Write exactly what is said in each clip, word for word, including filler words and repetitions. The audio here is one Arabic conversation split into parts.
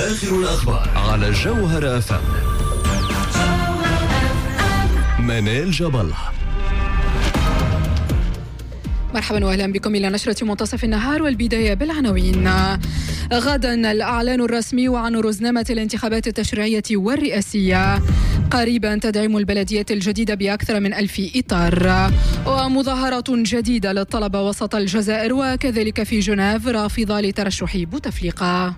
وآخر الأخبار على جوهر أف أم. منال جاب الله. مرحبا واهلا بكم الى نشرة منتصف النهار، والبداية بالعناوين. غدا الاعلان الرسمي عن رزنامة الانتخابات التشريعية والرئاسية. قريبا تدعيم البلديات الجديدة بأكثر من ألف إطار. ومظاهرات جديدة للطلبة وسط الجزائر وكذلك في جنيف رافضة لترشح بوتفليقة.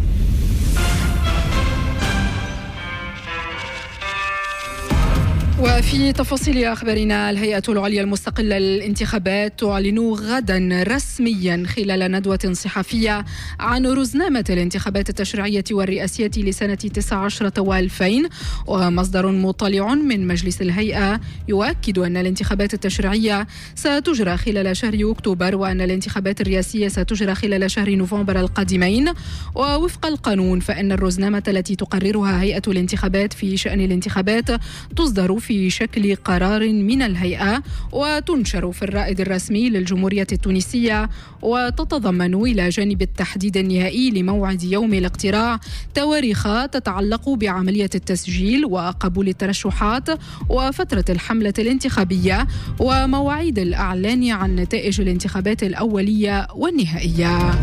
وفي تفاصيل أخبارنا، الهيئة العليا المستقلة للانتخابات تعلن غدا رسميا خلال ندوة صحفية عن رزنامة الانتخابات التشريعية والرئاسية لسنة تسعة عشر وألفين. ومصدر مطلع من مجلس الهيئة يؤكد أن الانتخابات التشريعية ستجرى خلال شهر أكتوبر، وأن الانتخابات الرئاسية ستجرى خلال شهر نوفمبر القادمين. ووفق القانون فإن الرزنامة التي تقررها هيئة الانتخابات في شأن الانتخابات تصدر في في شكل قرار من الهيئة وتنشر في الرائد الرسمي للجمهورية التونسية، وتتضمن إلى جانب التحديد النهائي لموعد يوم الاقتراع تواريخ تتعلق بعملية التسجيل وقبول الترشحات وفترة الحملة الانتخابية ومواعيد الإعلان عن نتائج الانتخابات الأولية والنهائية.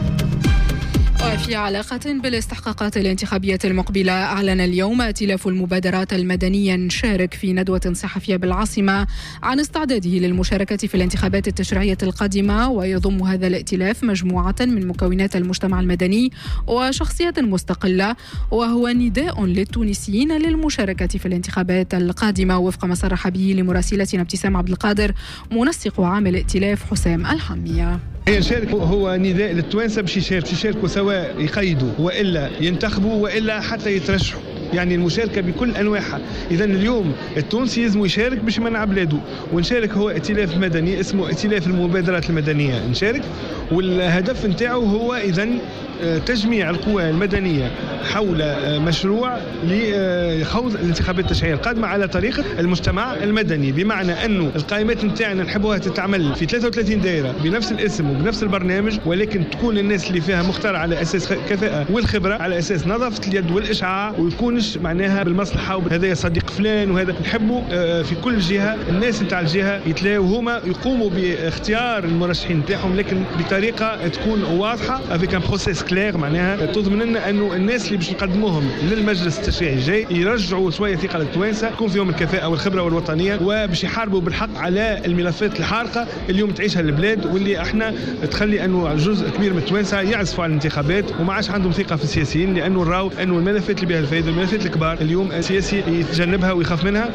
وفي علاقة بالاستحقاقات الانتخابية المقبلة، أعلن اليوم ائتلاف المبادرات المدنية نشارك في ندوة صحفية بالعاصمة عن استعداده للمشاركة في الانتخابات التشريعية القادمة. ويضم هذا الائتلاف مجموعة من مكونات المجتمع المدني وشخصيات مستقلة، وهو نداء للتونسيين للمشاركة في الانتخابات القادمة، وفق ما صرح به لمراسلتنا ابتسام عبد القادر منسق عام الائتلاف حسام الحمية. يشارك هو نداء للتوانسة باش يشاركوا يشاركوا سواء يقيدوا وإلا ينتخبوا وإلا حتى يترشحوا، يعني المشاركة بكل أنواعها. إذن اليوم التونسي لازم يشارك باش يمنع بلاده، ونشارك هو ائتلاف مدني اسمه ائتلاف المبادرات المدنية نشارك، والهدف نتاعو هو إذن تجميع القوى المدنية حول مشروع لخوض الانتخابات التشريعية القادمة على طريقة المجتمع المدني، بمعنى أنه القائمات نتاعنا نحبوها تتعمل في ثلاثة وثلاثين دائرة بنفس الاسم وبنفس البرنامج، ولكن تكون الناس اللي فيها مختار على أساس كفاءة والخبرة، على أساس نظافة اليد والإشعاع، ويكونش معناها بالمصلحة وهذا صديق فلان وهذا. نحبوا في كل جهة الناس نتاع الجهة يتلاقوا هما يقوموا باختيار المرشحين نتاعهم، لكن بطريقة تكون واضحة افيك ان بروسيس كلير، معناها تضمن لنا انه الناس اللي باش نقدموهم للمجلس التشريعي الجاي يرجعوا شويه ثقه للتوانسه، يكون فيهم الكفاءه والخبره والوطنيه، وباش يحاربوا بالحق على الملفات الحارقه اليوم تعيشها البلاد، واللي احنا تخلي انه جزء كبير من التوانسه يعزفوا على الانتخابات وما عادش عندهم ثقه في السياسيين، لانه نراو انه الملفات اللي بها الفائده، الملفات الكبار اليوم السياسي يتجنبها ويخاف منها.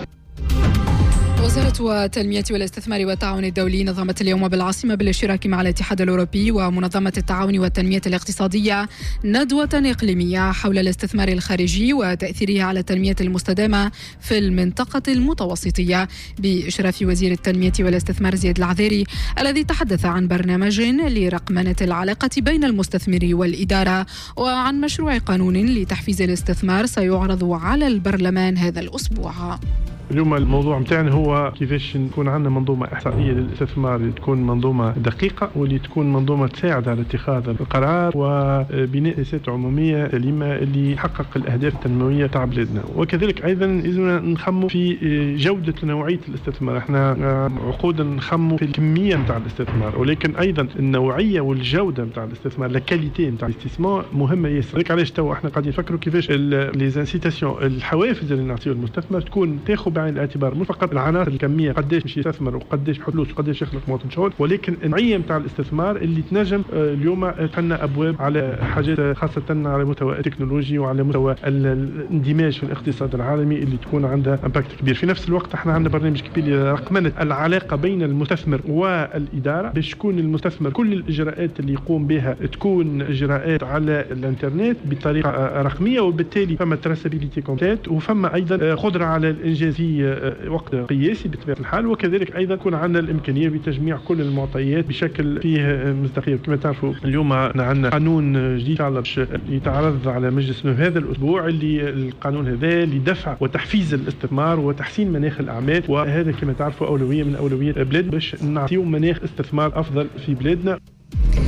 وزارة التنمية والاستثمار والتعاون الدولي نظمت اليوم بالعاصمة بالاشتراك مع الاتحاد الأوروبي ومنظمة التعاون والتنمية الاقتصادية ندوة إقليمية حول الاستثمار الخارجي وتأثيره على التنمية المستدامة في المنطقة المتوسطية، بإشراف وزير التنمية والاستثمار زياد العذيري، الذي تحدث عن برنامج لرقمنة العلاقة بين المستثمر والإدارة وعن مشروع قانون لتحفيز الاستثمار سيعرض على البرلمان هذا الأسبوع. اليوم الموضوع متاعنا هو كيفاش نكون عندنا منظومة إحصائية للاستثمار اللي تكون منظومة دقيقة واللي تكون منظومة تساعد على اتخاذ القرار وبناء سياسات عمومية سليمة اللي تحقق الأهداف التنموية تاع بلادنا. وكذلك أيضا لازم نخمو في جودة ونوعية الاستثمار. احنا عقودا نخمو في الكمية نتاع الاستثمار، ولكن أيضا النوعية والجودة نتاع الاستثمار، لاكاليتي نتاع الاستثمار مهمة ياسر. هيك علاش تو احنا قاعدين نفكروا كيفاش لي زانسيتاسيون الحوافز اللي نعطيو للمستثمر تكون تاخذ بعين الاعتبار مش فقط العناصر الكميه قداش باش يستثمر وقداش فلوس وقداش يخلق مواطن شغل، ولكن النوعيه نتاع الاستثمار اللي تنجم اليوم تحنا ابواب على حاجات خاصه على مستوى التكنولوجي وعلى مستوى الاندماج في الاقتصاد العالمي اللي تكون عندها امباكت كبير. في نفس الوقت احنا عندنا برنامج كبير لرقمنه العلاقه بين المستثمر والاداره، باش تكون المستثمر كل الاجراءات اللي يقوم بها تكون اجراءات على الانترنت بطريقه رقميه، وبالتالي فما تراسابيليتي كومبليت وفما ايضا قدره على الانجاز في وقت قياسي بطبيعه الحال. وكذلك ايضا يكون عندنا الامكانيه بتجميع كل المعطيات بشكل فيه مصداقيه. كما تعرفوا اليوم عندنا قانون جديد باش يتعرض على مجلس هذا الاسبوع، اللي القانون هذا لدفع وتحفيز الاستثمار وتحسين مناخ الاعمال، وهذا كما تعرفوا اولويه من اولويات بلاد باش نعطيو مناخ استثمار افضل في بلادنا.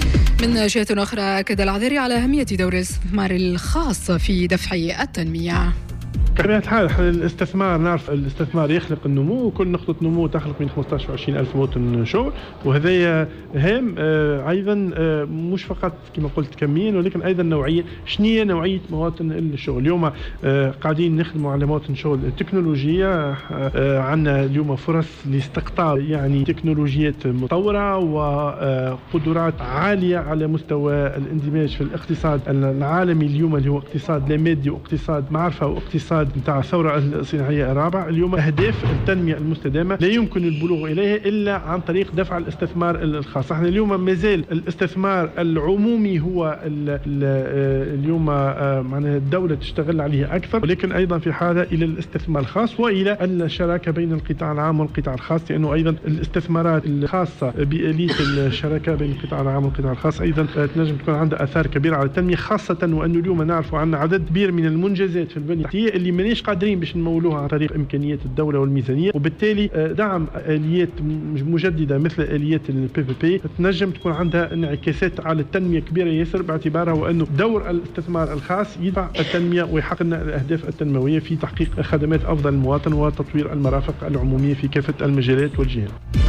من جهة أخرى أكد العذيري على أهمية دور الاستثمار الخاص في دفع التنمية. بطبيعة الحال الاستثمار نعرف الاستثمار يخلق النمو، وكل نقطة نمو تخلق من خمسة عشر وعشرين ألف مواطن شغل، وهذا هام أيضا مش فقط كما قلت كميا ولكن أيضا نوعية. شنية نوعية مواطن الشغل؟ اليوم قاعدين نخدموا على مواطن شغل تكنولوجية، عندنا اليوم فرص لاستقطاب يعني تكنولوجيات مطورة وقدرات عالية على مستوى الاندماج في الاقتصاد العالمي اليوم اللي هو اقتصاد لا مادي واقتصاد معرفة واقتصاد نتاع الثورة الصناعية الرابعة. اليوم أهداف التنمية المستدامة لا يمكن البلوغ إليها إلا عن طريق دفع الاستثمار الخاص. احنا اليوم مازال الاستثمار العمومي هو ال ال اليوم معناها الدولة تشتغل عليه أكثر، ولكن أيضا في حاجة إلى الاستثمار الخاص وإلى الشراكة بين القطاع العام والقطاع الخاص، لأنه أيضا الاستثمارات الخاصة بآلية الشراكة بين القطاع العام والقطاع الخاص أيضا تنجم تكون عندها آثار كبيرة على التنمية، خاصة وأنه اليوم نعرف عندنا عدد كبير من المنجزات في البنية التحتية اللي مانيش قادرين باش نمولوها عن طريق إمكانيات الدولة والميزانية، وبالتالي دعم آليات مجددة مثل آليات البي بي بي تنجم تكون عندها انعكاسات على التنمية كبيرة ياسر، باعتبارها وأنه دور الاستثمار الخاص يدفع التنمية ويحقق لنا الأهداف التنموية في تحقيق خدمات أفضل للمواطن وتطوير المرافق العمومية في كافة المجالات والجهات.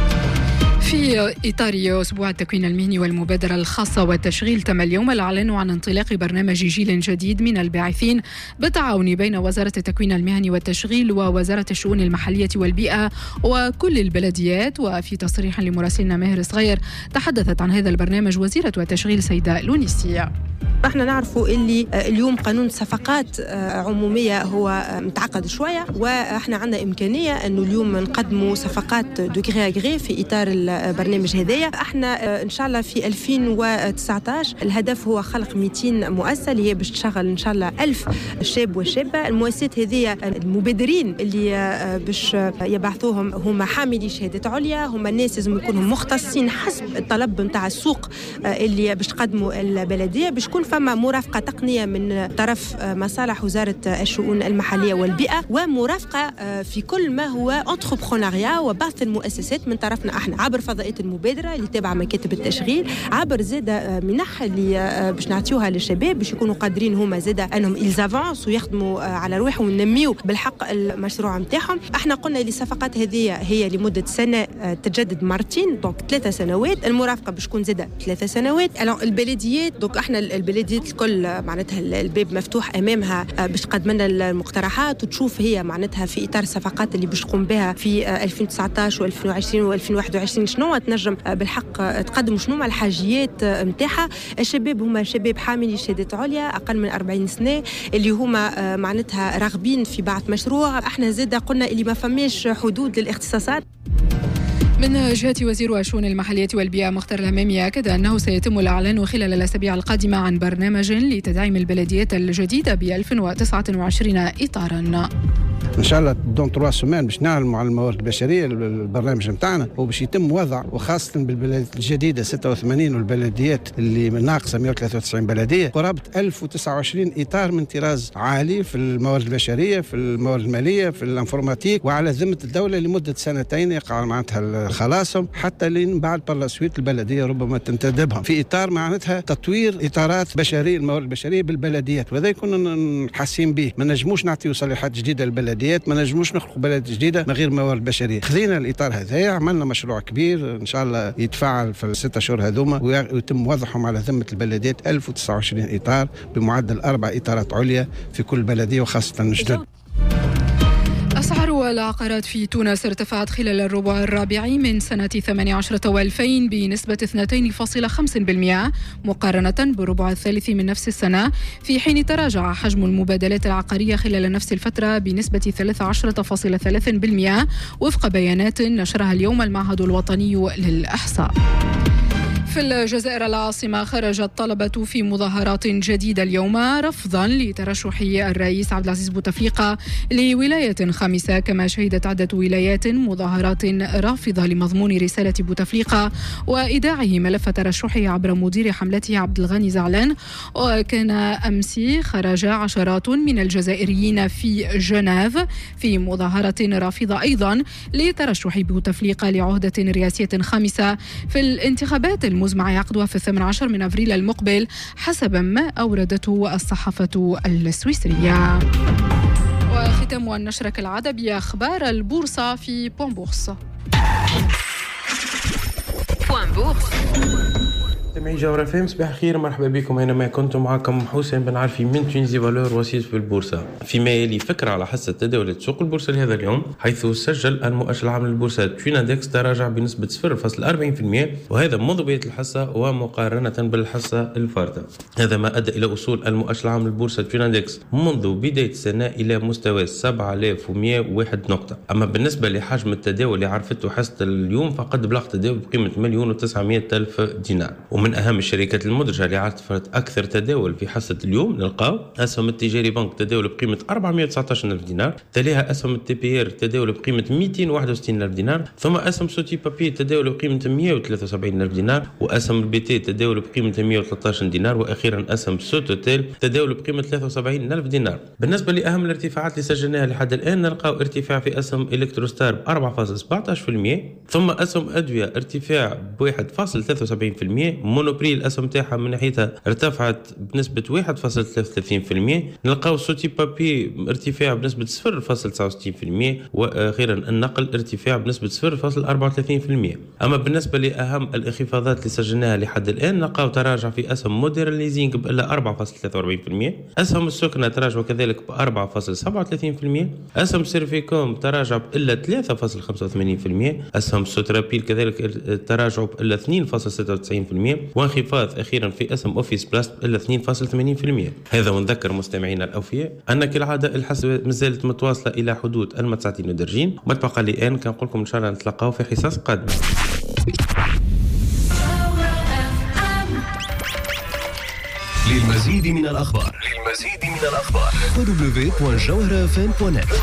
في إطار أسبوع التكوين المهني والمبادرة الخاصة والتشغيل، تم اليوم الإعلان عن انطلاق برنامج جيل جديد من الباعثين بالتعاون بين وزارة التكوين المهني والتشغيل ووزارة الشؤون المحلية والبيئة وكل البلديات. وفي تصريح لمراسلنا ماهر صغير تحدثت عن هذا البرنامج وزيرة التشغيل سيدة لونيسية. احنا نعرفوا اللي اليوم قانون صفقات عمومية هو متعقد شوية، واحنا عندنا إمكانية أنه اليوم نقدموا صفقات دو غري غري في إطار البرنامج هذايا. احنا إن شاء الله في ألفين وتسعة عشر الهدف هو خلق مئتين مؤسسة اللي هي باش تشغل إن شاء الله ألف شاب وشابة. المؤسسات هذه المبادرين اللي باش يبعثوهم هم حاملي شهادة عليا، هم الناس لازم يكونوا مختصين حسب الطلب نتاع السوق اللي باش تقدموا البلدية، باش تكون فما مرافقة تقنية من طرف مصالح وزارة الشؤون المحلية والبيئة، ومرافقة في كل ما هو انتربرونيا وبعث المؤسسات من طرفنا احنا عبر فضائية المبادرة اللي تابعة مكاتب التشغيل، عبر زادة منح اللي باش نعطيوها للشباب باش يكونوا قادرين هما زادة انهم إلزافانس ويخدموا على روحهم وننميوا بالحق المشروع نتاعهم. احنا قلنا اللي الصفقات هذه هي لمدة سنة تجدد مرتين، دونك ثلاثة سنوات. المرافقة باش تكون زادة ثلاثة سنوات. البلديات دونك احنا البلديات الكل معناتها الباب مفتوح امامها باش تقدم لنا المقترحات وتشوف هي معناتها في اطار الصفقات اللي باش تقوم بها في ألفين وتسعة عشر وألفين وعشرين وألفين وواحد وعشرين شنو تنجم بالحق تقدم، شنو الحاجيات نتاعها. الشباب هما شباب حاملي شهادة عليا اقل من أربعين سنة اللي هما معناتها راغبين في بعث مشروع. احنا زاده قلنا اللي ما فماش حدود للاختصاصات. من جهة وزير الشؤون المحلية والبيئة مختار الهمامي أكد أنه سيتم الإعلان خلال الأسابيع القادمة عن برنامج لتدعيم البلديات الجديدة ب ألفين وتسعة وعشرين إطاراً. ان شاء الله دون ثلاث سمان باش نعلموا على الموارد البشريه البرنامج نتاعنا، وباش يتم وضع وخاصه بالبلديات الجديده ستة وثمانين والبلديات اللي ناقصه مئة وثلاثة وتسعين بلديه قرابه ألف وتسعة وعشرين اطار من طراز عالي في الموارد البشريه، في الموارد الماليه، في الانفورماتيك، وعلى ذمه الدوله لمده سنتين يقع معناتها خلاصهم حتى لين بعد بالاسويت البلديه ربما تنتدبهم في اطار معناتها تطوير اطارات بشريه الموارد البشريه بالبلديات، وهذا يكون حاسين به. ما نجموش نعطيو صلاحيات جديده للبلديات، ما نجموش نخلق بلد جديده من غير موارد بشريه. خذينا الاطار هذا، عملنا مشروع كبير ان شاء الله يتفاعل في الستة شهور هذوما ويتم وضعهم على ذمه البلديات ألف وتسعة وعشرين اطار بمعدل اربع اطارات عليا في كل بلديه وخاصه الجدد. أسعار العقارات في تونس ارتفعت خلال الربع الرابع من سنة ثمانية عشر وألفين بنسبة اثنين فاصلة خمسة بالمئة مقارنة بالربع الثالث من نفس السنة، في حين تراجع حجم المبادلات العقارية خلال نفس الفترة بنسبة ثلاثة عشر فاصلة ثلاثة بالمئة وفق بيانات نشرها اليوم المعهد الوطني للإحصاء. في الجزائر العاصمة خرج الطلبة في مظاهرات جديدة اليوم رفضا لترشح الرئيس عبد العزيز بوتفليقة لولاية خامسة، كما شهدت عدة ولايات مظاهرات رافضة لمضمون رسالة بوتفليقة وإيداعه ملف ترشحه عبر مدير حملته عبد الغني زعلان. وكان أمس خرج عشرات من الجزائريين في جنيف في مظاهرة رافضة أيضا لترشح بوتفليقة لعهدة رئاسية خامسة في الانتخابات الم ترمز مع عقدها في الثامن عشر من أبريل المقبل حسب ما أوردته الصحافة السويسرية. وختام النشرة كالعادة بأخبار البورصة في بوان بورصة. بوان بورصة. سمعي جوهرة فهم، صباح الخير، مرحبا بكم. أينما كنتم، معكم حسين بن عارفي من تونسي فالور وسيط في البورصة. فيما يلي فكرة على حسب تداول سوق البورصة لهذا اليوم، حيث سجل المؤشر العام للبورصة تويناندكس تراجع بنسبة صفر فاصلة أربعين بالمئة، وهذا منذ بداية الحصة ومقارنة بالحصة الفارطة. هذا ما أدى إلى وصول المؤشر العام للبورصة تويناندكس منذ بداية السنة إلى مستوى سبعة آلاف ومئة وواحد نقطة. أما بالنسبة لحجم التداول اللي عرفته حصة اليوم، فقد بلغ تداول بقيمة مليون وتسعمائة ألف دينار. ومن أهم الشركات المدرجة اللي عرفت أكثر تداول في حصة اليوم نلقاو أسهم التجاري بنك تداول بقيمة أربعمائة وتسعة عشر ألف دينار، تليها أسهم التي بي ار تداول بقيمة مئتين وواحد وستين ألف دينار، ثم أسهم سوتي بابي تداول بقيمة مئة وثلاثة وسبعين ألف دينار، وأسهم البي تي تداول بقيمة مئة وثلاثة عشر دينار، وأخيرا أسهم سوتوتيل تداول بقيمة ثلاثة وسبعين ألف دينار. بالنسبة لأهم الارتفاعات اللي سجلناها لحد الآن، نلقاو ارتفاع في أسهم إلكتروستار ب أربعة فاصلة سبعة عشر بالمئة، ثم أسهم أدوية ارتفاع ب واحد فاصلة ثلاثة وسبعين بالمئة، مونوبري الأسهم تاعها من ناحيتها ارتفعت بنسبة واحد فاصلة ثلاثة وثلاثين بالمئة. نلقاو سوتي بابي ارتفاع بنسبة صفر فاصلة تسعة وستين بالمئة، وأخيرا النقل ارتفاع بنسبة صفر فاصلة أربعة وثلاثين بالمئة. أما بالنسبة لأهم الانخفاضات اللي سجلناها لحد الآن، نلقاو تراجع في أسهم موديرن ليزينغ بإلا أربعة فاصلة ثلاثة وأربعين بالمئة، أسهم السكنة تراجع كذلك ب أربعة فاصلة سبعة وثلاثين بالمئة، أسهم سيرفيكوم تراجع بإلا ثلاثة فاصلة خمسة وثمانين بالمئة، أسهم سوترابيل كذلك تراجع بإلا اثنين فاصلة ستة وتسعين بالمئة، وانخفاض أخيرا في اسهم اوفيس بلاس الا اثنين فاصلة ثمانين بالمئة. هذا ونذكر مستمعينا الاوفياء ان كالعاده الحسبه مازالت متواصله الى حدود المتسعتين ودرجين. ما تبقى لي الان كنقول لكم ان شاء الله نتلاقاو في حصص قادمه. للمزيد من الاخبار للمزيد من الاخبار دبليو بوان جوهرة اف ام دوت نت.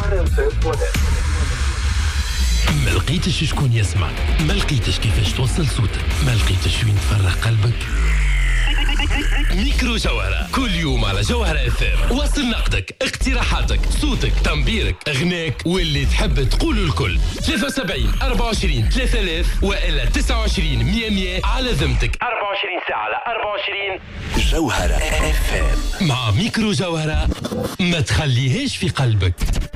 ما لقيتش شكون يسمعك، ما لقيتش كيفاش توصل صوتك، ما لقيتش وين تفرغ قلبك. ميكرو جوهرة كل يوم على جوهرة اف ام. وصل نقدك، اقتراحاتك، صوتك، تنبيرك، اغناك واللي تحب تقوله الكل. ثلاثة وسبعين أربعة وعشرين ثلاثة آلاف والا تسعة وعشرين مئة مئة على ذمتك. أربعة وعشرين ساعة على أربعة وعشرين. جوهرة اف ام مع ميكرو جوهرة، ما تخليهاش في قلبك.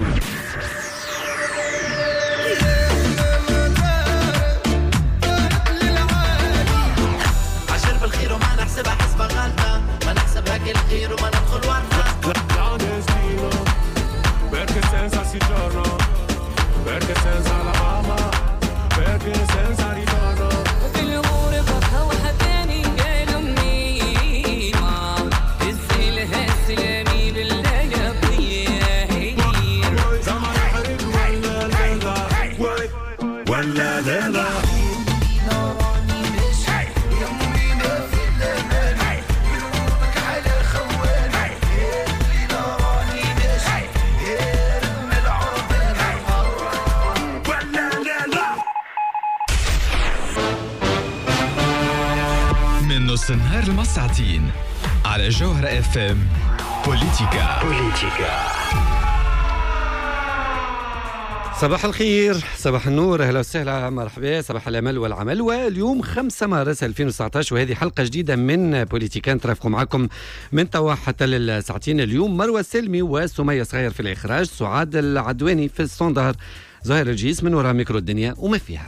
الخير وما ندخل ورنا clandestino perché senza si giorno perché senza la mamma perché senza ritorno الامور بطها وحداني قالوا مني ما تسيلها السلامي بالله يا بيه زمان حرد ولا لا ولا لا لا نص النهار المساعتين على جوهرة اف ام. بوليتيكا بوليتيكا. صباح الخير، صباح النور، اهلا وسهلا، مرحبا، صباح الامل والعمل. واليوم خمسة مارس ألفين وتسعة عشر وهذه حلقه جديده من بوليتيكا نترافقوا معكم من توا حتى للساعتين. اليوم مروه السلمي وسميه صغير في الاخراج، سعاد العدواني في الصندار، زهير الجيس من وراء ميكرو الدنيا وما فيها.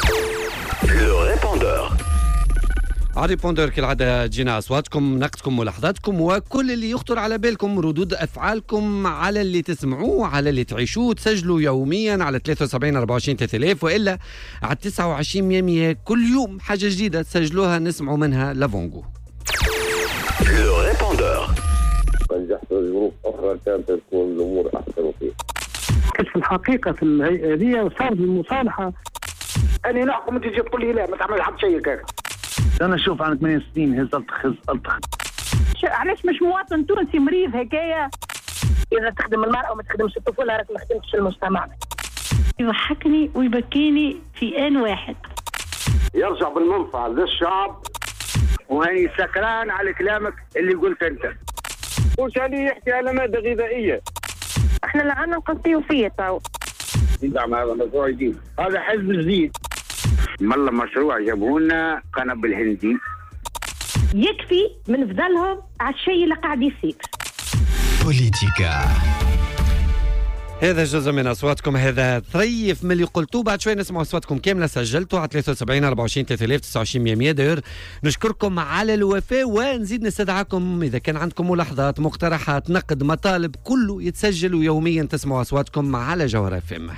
على ريبوندر كالعادة جينا أصواتكم، نقدكم، ملاحظاتكم، وكل اللي يخطر على بالكم، ردود أفعالكم على اللي تسمعوه، على اللي تعيشوه. تسجلوا يوميا على ثلاثة وسبعين أربعة وعشرين ثلاثة آلاف وإلا على تسعة وعشرين مئة مئة. كل يوم حاجة جديدة تسجلوها نسمعوا منها لافونغو. لو ريبوندر نجحت ظروف أخرى كانت تكون الأمور أحسن فيه. في الحقيقة في الهيئة هذه وصارت المصالحة. أنا نحكم تجي تقول لي لا ما تعمل حد شيء كذا. أنا أشوف عن ثمانية سنين هز ألتخ ألتخ. علاش مش مواطن تونسي مريض هكايا؟ إذا تخدم المرأة وما تخدمش الطفل راك ما خدمتش في المجتمع. يضحكني ويبكيني في آن واحد. يرجع بالمنفعة للشعب، وهاني سكران على كلامك اللي قلت أنت. وش عليه يحكي على مادة غذائية؟ احنا اللي عنا نقصيه فيه تو. يدعم هذا مشروع جديد، هذا حزب جديد. ملا مشروع جابوا لنا قنبل هندي. يكفي من فضلهم على الشيء اللي قاعد يصير. بوليتيكا. هذا جزء من أصواتكم، هذا ثريف من اللي قلتوه. بعد شوي نسمع أصواتكم كاملة سجلتوا على ثلاثة وسبعين أربعة وعشرين ثلاثة آلاف وتسعة وعشرين مية داير. نشكركم على الوفاء ونزيد نستدعاكم إذا كان عندكم ملاحظات مقترحات نقد مطالب كله يتسجل ويوميا تسمعوا أصواتكم على جوهرة اف ام.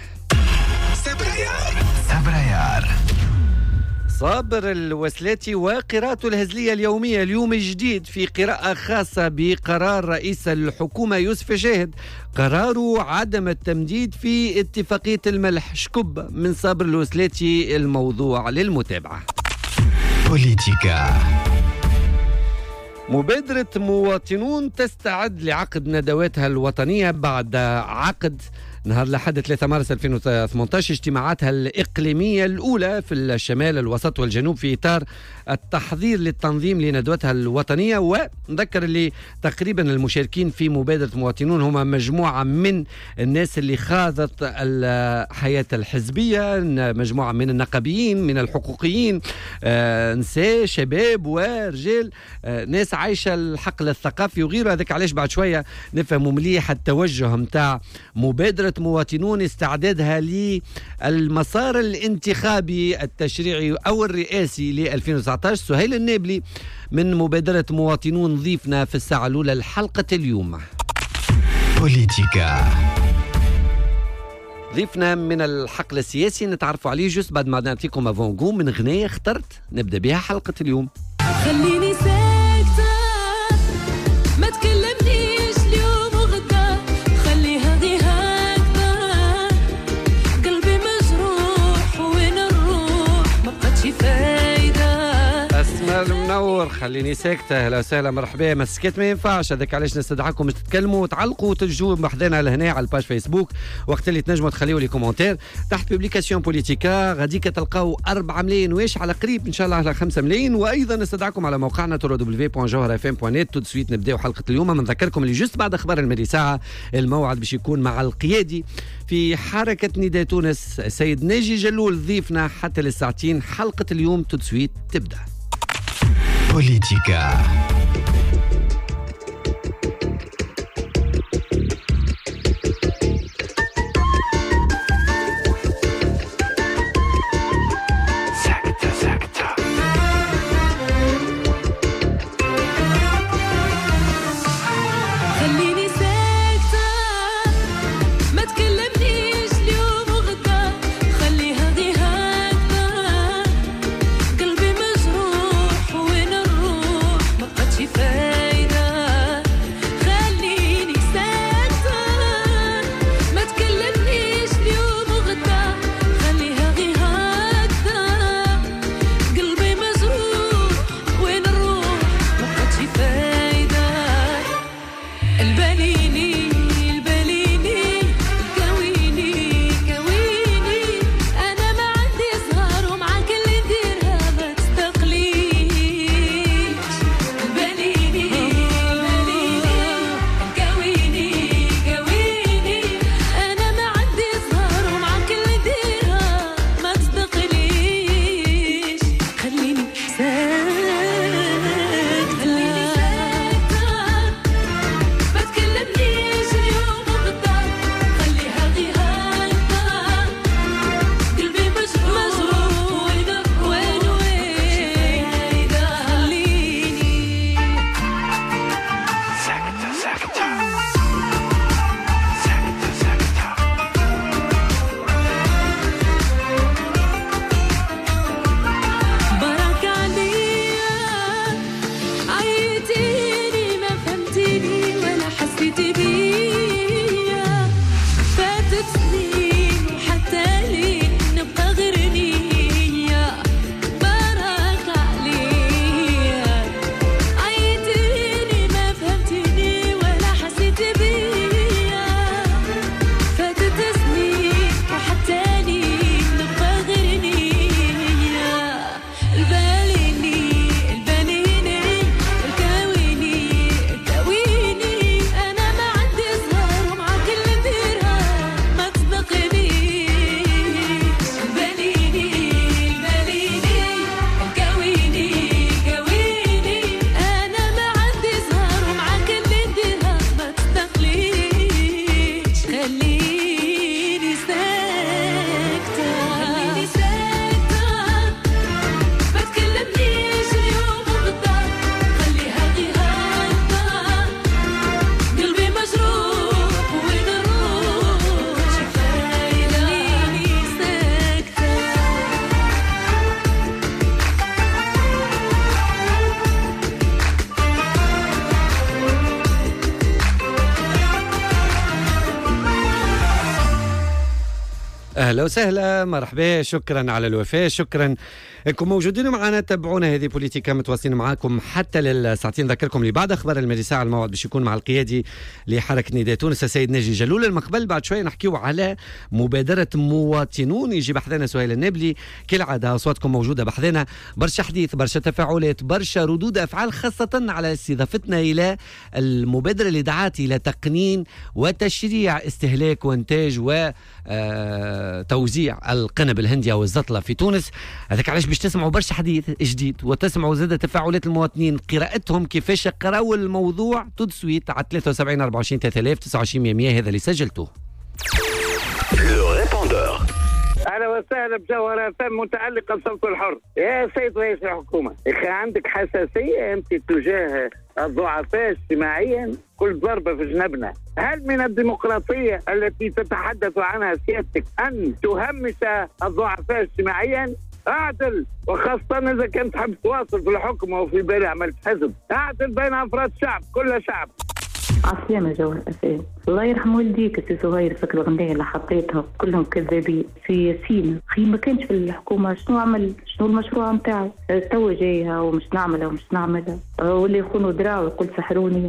سبريار صابر الوسلاتي وقراءته الهزلية اليومية. اليوم جديد في قراءة خاصة بقرار رئيس الحكومة يوسف شاهد، قراره عدم التمديد في اتفاقية الملح. شكب من صابر الوسلاتي، الموضوع للمتابعة. بوليتيكا. مبادرة مواطنون تستعد لعقد ندواتها الوطنية بعد عقد نهار الأحد ثلاثة مارس ألفين وثمانية عشر اجتماعاتها الإقليمية الأولى في الشمال الوسط والجنوب في إطار التحضير للتنظيم لندوتها الوطنية. ونذكر اللي تقريبا المشاركين في مبادرة مواطنون هم مجموعة من الناس اللي خاضت الحياة الحزبية، مجموعة من النقابيين، من الحقوقيين، آه، نساء، شباب ورجال، آه، ناس عايشة الحقل الثقافي وغيره. هذاك علاش بعد شوية نفهموا مليح التوجه متاع مبادرة مواطنون، استعدادها للمسار الانتخابي التشريعي أو الرئاسي ل ألفين وتسعة عشر. سهيل النابلي من مبادرة مواطنون ضيفنا في الساعة الأولى الحلقة اليوم. بوليتيكا. ضيفنا من الحقل السياسي نتعرفوا عليه جوست بعد ما نعطيكم افونغو من غنية اخترت نبدأ بها حلقة اليوم. خليني ساكتة ما تكلمنيش اليوم وغدا، خليها غي هكذا، قلبي مجروح وين نروح ما بقتش فايدة. اسمع المنور، خليني ساكتة. اهلا وسهلا مرحبا. ما السكت ما ينفعش، هذاك علاش نستدعاكم باش تتكلموا وتعلقوا وتجوا بحذانا لهنا على الباج فيسبوك، وقت اللي تنجموا تخليوا لي كومنتير تحت بوبليكاسيون بوليتيكا. غادي تلقاو أربعة ملايين واش على قريب ان شاء الله على خمسة ملايين. وايضا نستدعاكم على موقعنا دبليو دبليو دبليو بوان جوهرة اف ام بوان نت. تو سويت نبداو حلقة اليوم. نذكركم اللي جست بعد اخبار المدي ساعة الموعد باش يكون مع القيادي في حركة نداء تونس السيد ناجي جلول ضيفنا حتى للساعتين. حلقة اليوم تو سويت تبدأ. بوليتيكا. خليني ساكتة ما تكلمني أهلا وسهلا، مرحبا، شكرا على الوفاء، شكرا انكم موجودين معنا. تابعونا هذه بوليتيكا، متواصلين معاكم حتى للساعتين. ذكركم اللي بعد اخبار المالي ساعه الموعد باش يكون مع القيادي لحركه نداء تونس السيد ناجي جلول. المقبل بعد شويه نحكيو على مبادره مواطنون، يجي بحذنا سهيل النابلي كالعاده. اصواتكم موجوده بحذنا، برشا حديث، برشا تفاعلات، برشا ردود افعال، خاصه على استضافتنا الى المبادره اللي دعات الى تقنين وتشريع استهلاك وانتاج وتوزيع القنب الهندي او الزطله في تونس. هذاك علاش باش تسمعوا برشا حديث جديد وتسمعوا زاد تفاعلات المواطنين، قراءتهم كيفاش قراوا الموضوع تود سويت على ثلاثة وسبعين أربعة وعشرين ثلاثة آلاف تسعة وعشرين مية. هذا اللي سجلته. اهلا وسهلا بجوهر فم متعلقه بصوت الحر. يا سيد رئيس الحكومه، اخي عندك حساسيه انت تجاه الضعفاء اجتماعيا؟ كل ضربه في جنبنا. هل من الديمقراطيه التي تتحدث عنها سيادتك ان تهمش الضعفاء اجتماعيا؟ اعدل، وخاصه اذا كنت تحب تواصل في الحكم وفي بالي عملت حزب، اعدل بين افراد الشعب، كل شعب. عسلامة جوهر أسئلة. الله يرحم والديك السي زهير، فك الأغنية اللي حطيتها كلهم كذابين في ياسين. خي ما كانش في الحكومة، شنو عمل؟ شنو المشروع متاعي؟ تو جايها ومش نعملها ومش نعملها، واللي يخونوا دراع ويقول سحروني.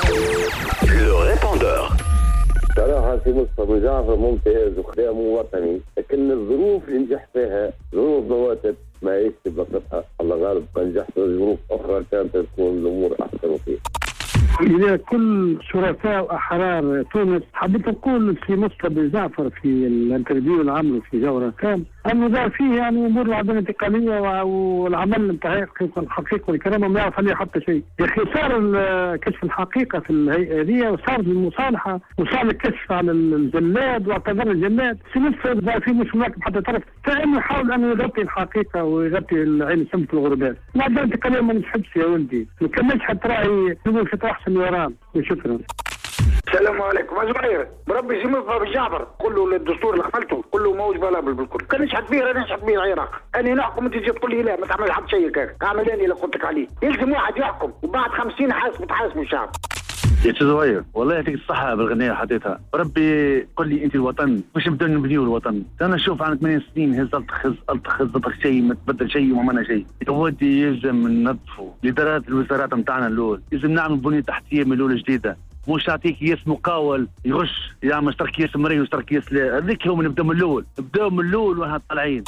صراحة في مصطفى جعفر ممتاز وخدام وطني، لكن الظروف اللي نجح فيها ظروف ضواتت ما يكتب وقتها. الله غالب كان نجح في ظروف أخرى كانت تكون الأمور أحسن فيه. إذا كل شرفاء وأحرار تونس، حبيت أقول في مصطفى جعفر في الانترفيو اللي عمله في جوهر كان أنه ذا فيه يعني أمور العدالة الانتقالية والعمل نتاع الحقيقة والكلام ما يعرف عليه حتى شيء. يا أخي صار كشف الحقيقة في الهيئة هذه وصار المصالحة وصار الكشف على الجلاد واعتذر الجلاد. في مصر ذا فيه مش مراكب حتى طرف، فإنه يحاول أن يغطي الحقيقة ويغطي العين سمة الغرباء. العدالة الانتقالية ما نسحبش يا ولدي، ما كملش حتى راهي تقول في أحسن يوران. وشكرا. السلام عليكم. أزمير بربي يجي مصطفى بالجعفر، كله الدستور اللي عملته كله موج بلابل بالكل. كان نشحت فيه انا نشحت فيه العراق، انا نحكم انت تجي تقول لي لا ما تعمل حد شيء كذا، اعمل انا اللي قلت لك عليه. يلزم واحد يحكم وبعد خمسين حاسب تحاسبوا الشعب. يا سي زهير والله يعطيك الصحة بالغنية اللي حطيتها، ربي قل لي أنت الوطن، مش نبدأ نبنيو الوطن. أنا أشوف عن ثمانية سنين هزلت خز خزت شيء ما تبدل شيء وما عملنا شيء. ودي يلزم ننظفوا الإدارات الوزارات نتاعنا الأول، لازم نعمل بنية تحتية من الأول جديدة، مش يعطيك ياس مقاول يغش يعمل اشترك ياس مري واشترك ياس لا، هذيك هم نبدأ من الأول، نبدأ من الأول وإحنا طالعين.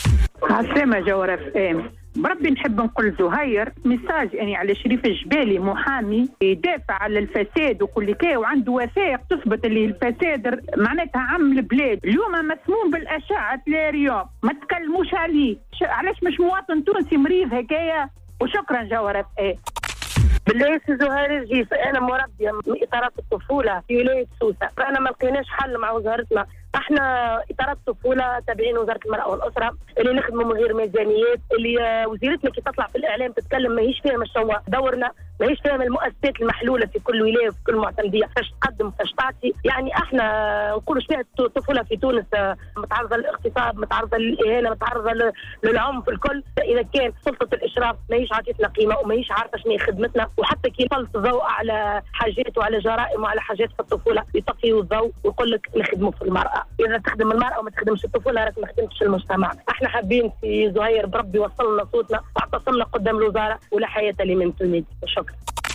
عسلامة جوهر اف ام. بربي نحب نقول زهير ميساج يعني على شريف الجبالي، محامي يدافع على الفساد وكل كي وعنده وثائق تثبت اللي الفساد معناتها عم البلاد. اليوم مسموم بالاشعه اليوم ما تكلموش عليه، علاش مش مواطن تونسي مريض هكايا؟ وشكرا جوهر اف ام. بالله سي زهير الجيف، انا مربيه من اطارات الطفوله في ولايه سوسه، فانا ما لقيناش حل مع وزارتنا. احنا اطارات الطفوله تابعين وزاره المراه والاسره اللي نخدموا من غير ميزانيات، اللي وزيرتنا كي تطلع في الاعلام تتكلم ماهيش فاهمه شنو دورنا، ماهيش فاهمه المؤسسات المحلوله في كل ولايه وفي كل معتمديه فاش تقدم فاش تعطي. يعني احنا نقولوا شنو الطفوله في تونس متعرضه للاغتصاب، متعرضه للاهانه، متعرضه للعنف الكل. اذا كان سلطه الاشراف ماهيش عطيتنا قيمه وماهيش عارفه شنو خدمتنا، وحتى كي نسلط الضوء على حاجات وعلى جرائم وعلى حاجات في الطفوله يطفيوا الضوء ويقول لك نخدموا في المراه. إذا تخدم المرأة وما تخدمش الطفولة راك ما خدمتش المجتمع. احنا حابين في زهير بربي وصلنا صوتنا واعتصمنا قدام الوزارة ولا حياة لمن تنيد. شكرا.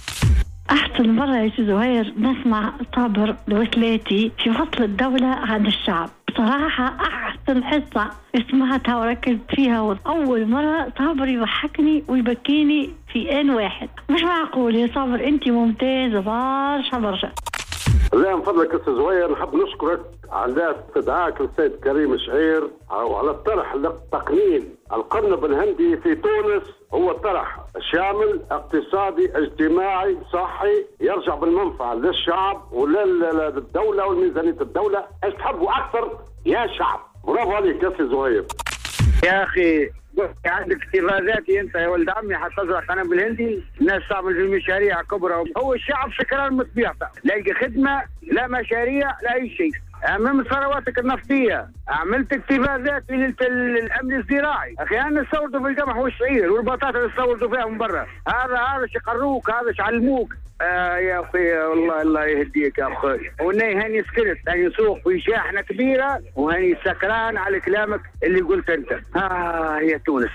أحسن مرة يا زهير نسمع طابر الوثلاثي في فصل الدولة عن الشعب، بصراحة أحسن حصة سمعتها وركزت فيها، وأول مرة طابر يضحكني ويبكيني في آن واحد. مش معقول يا صابر، أنت ممتازة برشا برشا. لا من فضلك أستاذ زهير نحب نشكرك على استدعائك للسيد كريم شعير وعلى الطرح لتقنين القنب الهندي في تونس. هو طرح شامل اقتصادي اجتماعي صحي يرجع بالمنفعة للشعب وللدولة والميزانية الدولة. ايش تحبوا أكثر يا شعب؟ برافو عليك يا أستاذ زهير. يا أخي عندك استفاداتي انت يا ولد عمي حتى تزرع قنب الهندي، الناس تعمل في مشاريع كبرى. هو الشعب سكران مطبيعته، لا يلقى خدمه لا مشاريع لا اي شيء. امام ثرواتك النفطيه، عملت اكتفاءات للامن الزراعي، اخي انا استوردوا في القمح والشعير والبطاطا اللي استوردوا فيها من برا، هذا هذا شقروك، هذا شعلموك. آه يا اخي والله الله يهديك يا اخي، وني هاني سكرت هاني سوق في شاحنه كبيره وهاني سكران على كلامك اللي قلت انت. اه يا تونس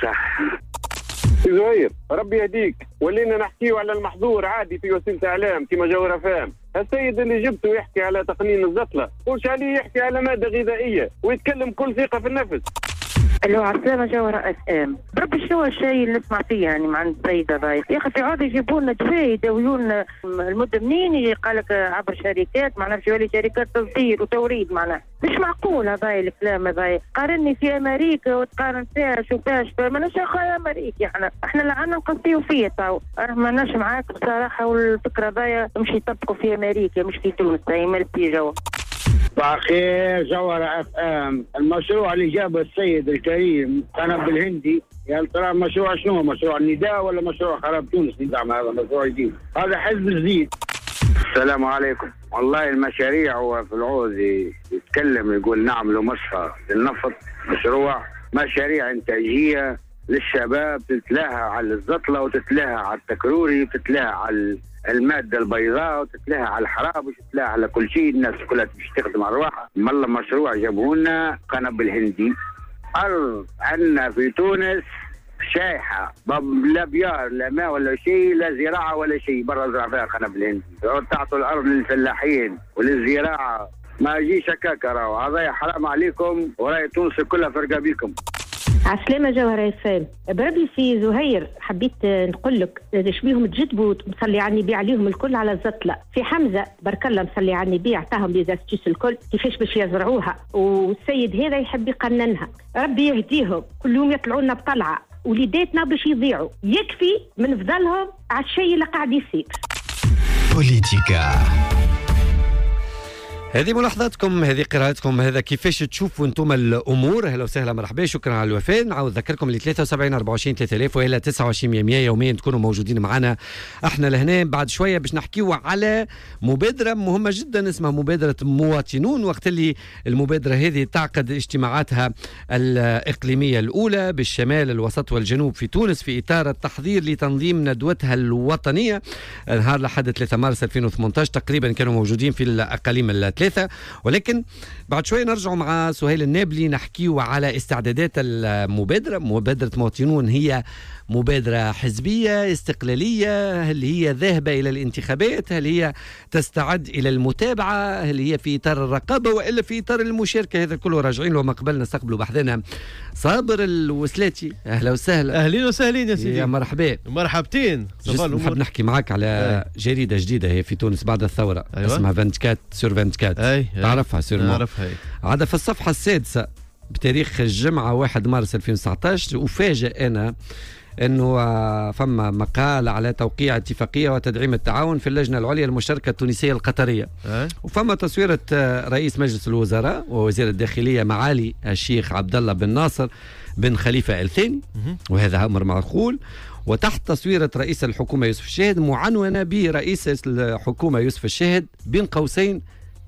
زهير ربي يهديك، ولينا نحكيو على المحظور عادي في وسيله اعلام كما جوهره فام. السيد اللي جبته يحكي على تقنين الزطله، قولش عليه يحكي على ماده غذائيه ويتكلم بكل ثقه في النفس. الو عسلامة جوهرة اف ام. بربي شنو الشيء اللي نسمع فيه يعني مع السيدة باي يا اخي، في عاد يجيبوا لنا دواء يداويون المدمنين، قال لك عبر شركات معناها في ولي شركات تصدير وتوريد، معناها مش معقول هذا الكلام هذا. قارني في امريكا وتقارن فيها شوفاش ما نش اخويا امريكا، احنا احنا اللي عندنا نقصيو فيه تو، انا ما نش معاك بصراحه، والفكره هذايا مش يطبقوا في امريكا مش في تونس. هي مالتي جو بخير جوهرة اف ام. المشروع اللي جابه السيد الكريم كان بالهندي، يا ترى مشروع شنو؟ مشروع النداء ولا مشروع خراب تونس؟ ندعم هذا مشروع جديد، هذا حزب جديد. السلام عليكم. والله المشاريع هو في العوز يتكلم يقول نعملوا مصفى للنفط، مشروع مشاريع انتاجيه للشباب تتلاها على الزطله وتتلاها على التكروري وتتلاها على الماده البيضاء وتتلاها على الحراب وتتلاها على كل شيء، الناس كلها تستخدم ارواحها. والله مشروع جابوه لنا كان بالهندي. ارض عندنا في تونس شايحه، لا بيار لا ماء ولا شيء، لا زراعه ولا شيء، برا زرع فيها قناه بالهندي. تعطوا الارض للفلاحين وللزراعه، ما يجيش هكاك. راهو هذا حرام عليكم، وراي تونس كلها فرقه بيكم. عسلامة جوهرة فام. بربي في زهير حبيت نقول لك شبيهم تجدبوا مصلي على النبي عليهم الكل على الزطلة. في حمزة برك الله مصلي على النبي عطاهم ليزاستيس الكل كيفاش باش يزرعوها، والسيد هذا يحب يقننها. ربي يهديهم، كل يوم يطلعوا لنا بطلعة وليداتنا باش يضيعوا، يكفي من فضلهم على الشيء اللي قاعد يصير. بوليتيكا. هذه ملاحظاتكم، هذه قراءتكم، هذا كيفاش تشوفوا انتم الامور. اهلا وسهلا مرحبا، شكرا على الوفاء. نعاود نذكركم ل ثلاثة وسبعين أربعة وعشرين ثلاثة آلاف والا تسعة وعشرين مية يوميا تكونوا موجودين معنا احنا لهنا. بعد شويه باش نحكيوا على مبادره مهمه جدا اسمها مبادره مواطنون، وقت اللي المبادره هذه تعقد اجتماعاتها الاقليميه الاولى بالشمال الوسط والجنوب في تونس في اطار التحضير لتنظيم ندوتها الوطنيه نهار لحد ثلاثة مارس ألفين وثمانية عشر. تقريبا كانوا موجودين في الاقاليم الثلاثه، ولكن بعد شوي نرجع مع سهيل النابلي نحكيو على استعدادات المبادرة. مبادرة مواطنون هي مبادرة حزبية استقلالية، هل هي ذاهبة إلى الانتخابات، هل هي تستعد إلى المتابعة، هل هي في إطار الرقابة وإلا في إطار المشاركة؟ هذا كله راجعين له. ما قبل نستقبلوا بحثنا صابر الوسلاتي. أهلا وسهلا. أهلين وسهلين يا سيدي. يا مرحبا. مرحبتين. نحب نحكي معك على أي. جريدة جديدة هي في تونس بعد الثورة. أيوة. اسمها فانتكات سور فانتكات. أي. تعرفها سور نعرفها. عاد في الصفحة السادسة بتاريخ الجمعة واحد مارس ألفين وتسعة عشر أفاجأ أنا أنه فما مقال على توقيع اتفاقية وتدعيم التعاون في اللجنة العليا المشتركة التونسية القطرية. أه؟ وفما تصويرة رئيس مجلس الوزراء ووزير الداخلية معالي الشيخ عبد الله بن ناصر بن خليفة آل ثاني، وهذا أمر معقول. وتحت تصويرة رئيس الحكومة يوسف الشاهد معنونة برئيس الحكومة يوسف الشاهد بين قوسين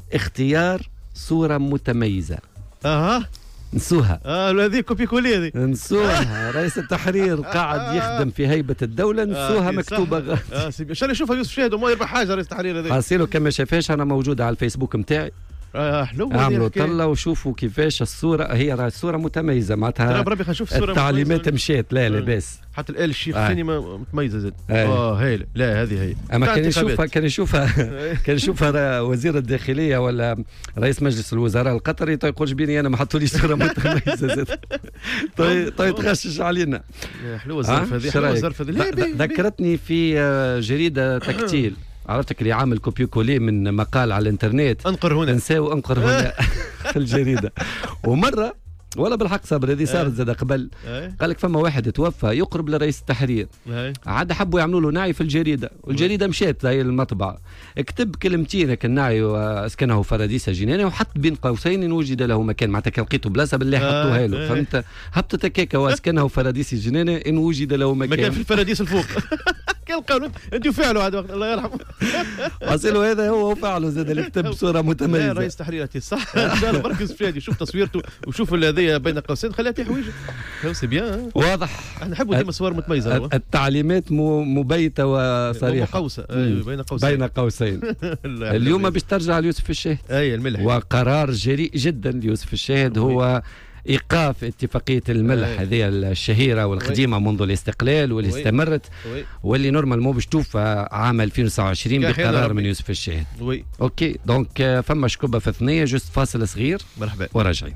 اختيار صورة متميزة. أها نسوها. اه هذه كوبي كولي هذه نسوها. رئيس التحرير قاعد يخدم في هيبه الدوله، نسوها آه مكتوبه غلط. اه سيدي ان شاء الله يشوفها يوسف شاهد وما يربح حاجه. رئيس التحرير هذا حاصله كما شافاش انا موجوده على الفيسبوك نتاعي. اه حلو. اعملوا طلة وشوفوا كيفاش الصوره، هي راه الصوره متميزه معناتها. ترى بربي خنشوف الصوره التعليمات مشات. لا لاباس. حتى الآل الشيخ ثاني آه. متميزه زاد. آه. اه هايله. لا هذه هي. اما كان يشوفها كان يشوفها كان يشوفها وزير الداخليه ولا رئيس مجلس الوزراء القطري يقولش بيني انا ما حطوليش صوره متميزه زاد. طيب طيب تغشش علينا. حلوه الظرف هذه. حلوه الظرف هذه. ذكرتني في جريده تكتيل، عرفتك اللي عامل كوبي كولي من مقال على الانترنت، انقر هنا نساو انقر هنا في الجريده. ومره ولا بالحق صابر هذه صارت زاد قبل، قال لك فما واحد توفى يقرب لرئيس التحرير، عاد حبوا يعملوا له نعي في الجريده، والجريده مشات هي المطبعه، كتب كلمتين هكا النعي واسكنه فراديس جنانه، وحط بين قوسين ان وجد له مكان، معناتها كان لقيته بلاصه بالله حطوها له، فهمت؟ هبطت هكاك واسكنه فراديس جنانه ان وجد له مكان مكان في الفراديس الفوق. كان القانون انت فعلوا هذا الله يرحمه. اصل هذا هو فعله زاد اللي كتب بصوره متميزه. رئيس تحريراتي صح. ان شاء الله مركز فادي شوف تصويرته وشوف هذه بين قوسين خليها في حويجه. سي بيان واضح. احنا نحبوا ديما صور متميزه. التعليمات مبيته وصريحه. قوسه بين قوسين. بين قوسين. اليوم باش ترجع ليوسف الشاهد. اي الملح. وقرار جريء جدا ليوسف الشاهد هو ايقاف اتفاقيه الملح هذه الشهيره والقديمه منذ الاستقلال واللي استمرت واللي نورمال مو باش توفى عام ألفين وتسعة وعشرين بقرار من يوسف الشاهد. وي. اوكي دونك فما شكوبه في ثنيه جوست فاصل صغير. مرحبا وراجعين.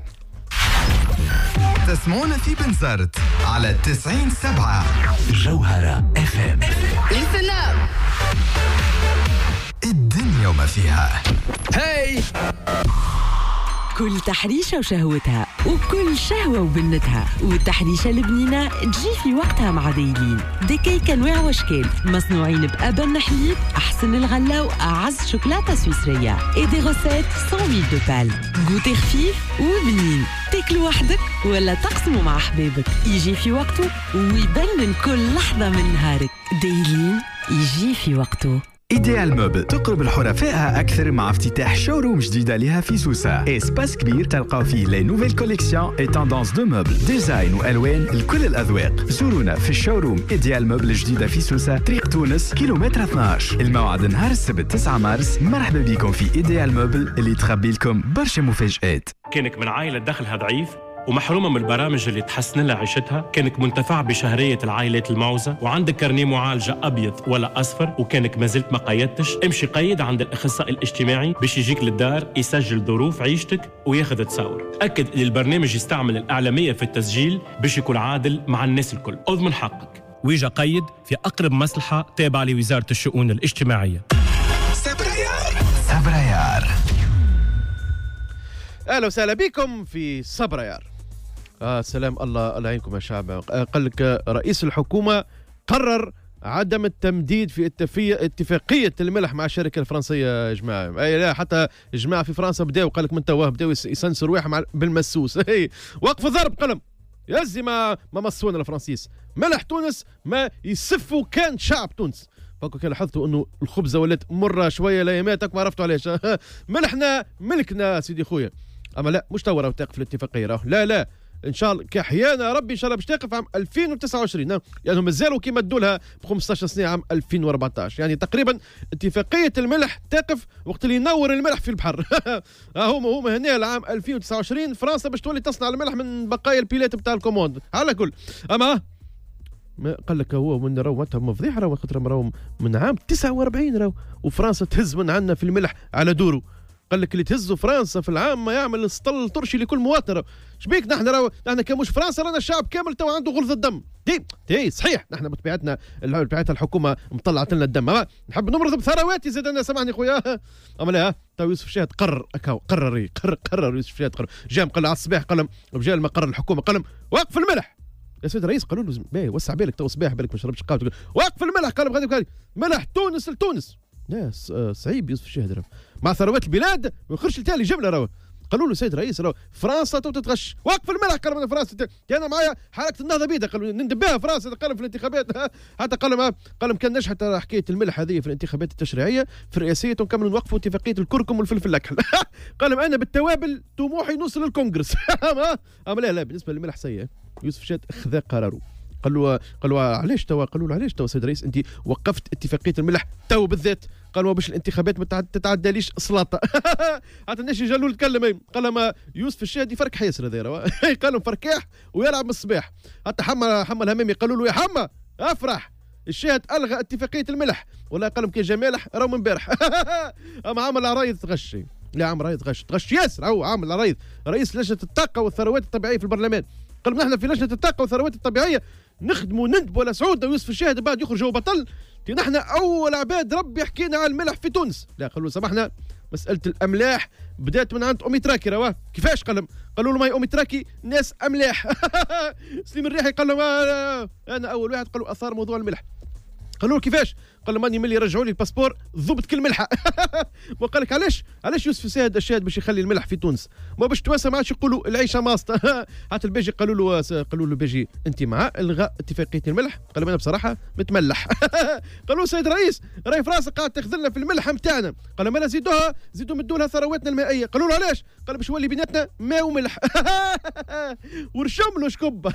تسمعونا في بنزرت على تسعين سبعة جوهرة اف ام. الدنيا وما فيها. هاي كل تحريشة وشهوتها وكل شهوة وبنتها، والتحريشة البنينة تجي في وقتها مع دايلين. دكيك أنواع واشكال مصنوعين بأبن حليب، أحسن الغلة وأعز شوكولاتة سويسرية. اي دي غوسيت سون ويل دو بال، جوتي خفيف وبنين، تاكلوا وحدك ولا تقسموا مع أحبابك. يجي في وقته ويبنن كل لحظة من نهارك. دايلين يجي في وقته. إيديال موبل تقرب الحرفاء أكثر مع افتتاح شوروم جديدة لها في سوسة. إسباس كبير تلقاو فيه لي نوفيل كوليكسيون اي تندانس دو موبل، ديزاين وألوان لكل الأذواق. زورونا في الشوروم إيديال موبل الجديدة في سوسة، طريق تونس كيلومتر اثناش. الموعد نهار السبت تسعة مارس. مرحبا بكم في إيديال موبل اللي تخبي لكم برشا مفاجآت. كانك من عائلة دخلها ضعيف ومحرومة من البرامج اللي تحسن لها عيشتها، كانك منتفع بشهرية العائلات المعوزة وعندك كارنيه معالجة أبيض ولا أصفر، وكانك ما زلت ما قيدتش، امشي قيد عند الأخصائي الاجتماعي باش يجيك للدار يسجل ظروف عيشتك وياخذ تصاور. أكد ان البرنامج يستعمل الإعلامية في التسجيل باش يكون عادل مع الناس الكل. اضمن حقك ويجا قيد في أقرب مصلحة تابعة لوزارة الشؤون الاجتماعية. سبريار سبريار. اهلا وسهلا بكم في سبريار. آه سلام الله الله يعينكم يا شعب. آه قال لك رئيس الحكومة قرر عدم التمديد في اتفاقية الملح مع الشركة الفرنسية يا جماعة. أي لا حتى جماعة في فرنسا بداوا قال لك من تواه بداوا يسنسوا رواحهم بالمسوس. هي وقف ضرب قلم يزي ما ما مصونا الفرنسيس. ملح تونس ما يسفوا كان شعب تونس. فكو كان لاحظتوا انه الخبزة ولات مرة شوية لايماتك ما عرفتوا علاش. ملحنا ملكنا سيدي خويا. اما لا مش تو راهو تقف في الاتفاقية راهو لا لا ان شاء الله كحيانا ربي ان شاء الله باش تقف عام ألفين وتسعة وعشرين. يعني يعني مازالوا كيما ادوا لها ب خمسطاش سنه عام ألفين وأربعطاش. يعني تقريبا اتفاقيه الملح تقف وقت اللي ينور الملح في البحر. هما هما هنا العام ألفين وتسعة وعشرين فرنسا باش تولي تصنع الملح من بقايا البيلات بتاع الكوموند على كل. اما ما قال لك هو من راهو مفضيح راهو خاطر راهو من عام تسعة وأربعين راهو وفرنسا تهز من عندنا في الملح على دوره. قال لك اللي تهزوا فرنسا في العام ما يعمل السطل ترشي لكل مواطن. شبيك نحن راهو نحن كمش فرنسا رانا الشعب كامل تو عنده غلظ الدم. دي دي صحيح نحن بطبيعتنا بطبيعتها الحكومه مطلعت لنا الدم. أما نحب نمرض بثرواتي زاد انا سامحني خويا. اما لا تو يوسف شاهد قرر أكاو قرر قرر قرر يوسف شاهد قرر جام قال على الصباح قلم وجا المقر الحكومه قلم وقف الملح يا سيد الرئيس. قالوا له باهي وسع بالك تو صباح بالك ما شربش قهوه. وقف الملح قال غادي غادي ملح تونس لتونس. ناس صعيب يوسف الشاهد مع ثروات البلاد ما يخرجش لتالي جمله راهو. قالوا له سيد الرئيس راهو فرنسا تو تتغش. وقف الملح قال من فرنسا انا معايا حركه النهضه بيضاء قالوا ندبها فرنسا قال في الانتخابات. حتى قال قال ما كان نجحت حكايه الملح هذه في الانتخابات التشريعيه في الرئاسيه ونكملوا نوقفوا اتفاقيه الكركم والفلفل الاكحل. قال انا بالتوابل طموحي نوصل للكونغرس. اما لا لا بالنسبه للملح سيء. يوسف شاد خذا قراره. قالوا قالوا علاش توا قالوا له علاش توا سيد الرئيس انت وقفت اتفاقيه الملح تو بالذات. قالوا باش الانتخابات ما تتعداليش سلاطه. حتى الناس يجلوا يتكلم. قال ما يوسف الشاهد يفرك حياسر هذا. قال لهم فركاح ويلعب من الصباح. حتى حمى حمى الهمامي قالوا له يا حمى افرح الشاهد الغى اتفاقيه الملح. ولا قال لهم كي جا مالح راهو من امبارح. اما عامل عرايض تغش. لا عامل عرايض تغش تغش ياسر. هو عامل عرايض رئيس لجنه الطاقه والثروات الطبيعيه في البرلمان. قال نحن في لجنه الطاقه والثروات الطبيعيه نخدموا ندبوا على سعود ويوسف الشاهد بعد يخرجوا بطل. نحن اول عباد ربي حكينا على الملح في تونس. لا قالوا سامحنا مساله الاملاح بدات من عند امي تراكي رواه. كيفاش قال قالوا له ما امي تراكي ناس املاح. سليم الريحي قال له انا اول واحد قالوا اثار موضوع الملح. قالوا له كيفاش؟ قال له ماني ملي يرجعوا لي الباسبور ضبط كل ملحه. وقال لك علاش علاش يوسف السيد الشاهد باش يخلي الملح في تونس؟ ما باش توانسه ما عادش يقولوا العيشه ماسطه. حتى البيجي قالوا له قالوا له بيجي انت مع الغاء اتفاقيه الملح؟ قال لهم انا بصراحه متملح. قالوا له سيد رئيس راهي في راسك قاعد تخذلنا في الملح نتاعنا. قال لهم انا زيدوها زيدوا مدوا لها ثرواتنا المائيه. قالوا له علاش؟ قال باش يولي بيناتنا ماء وملح. ورشم له شكب.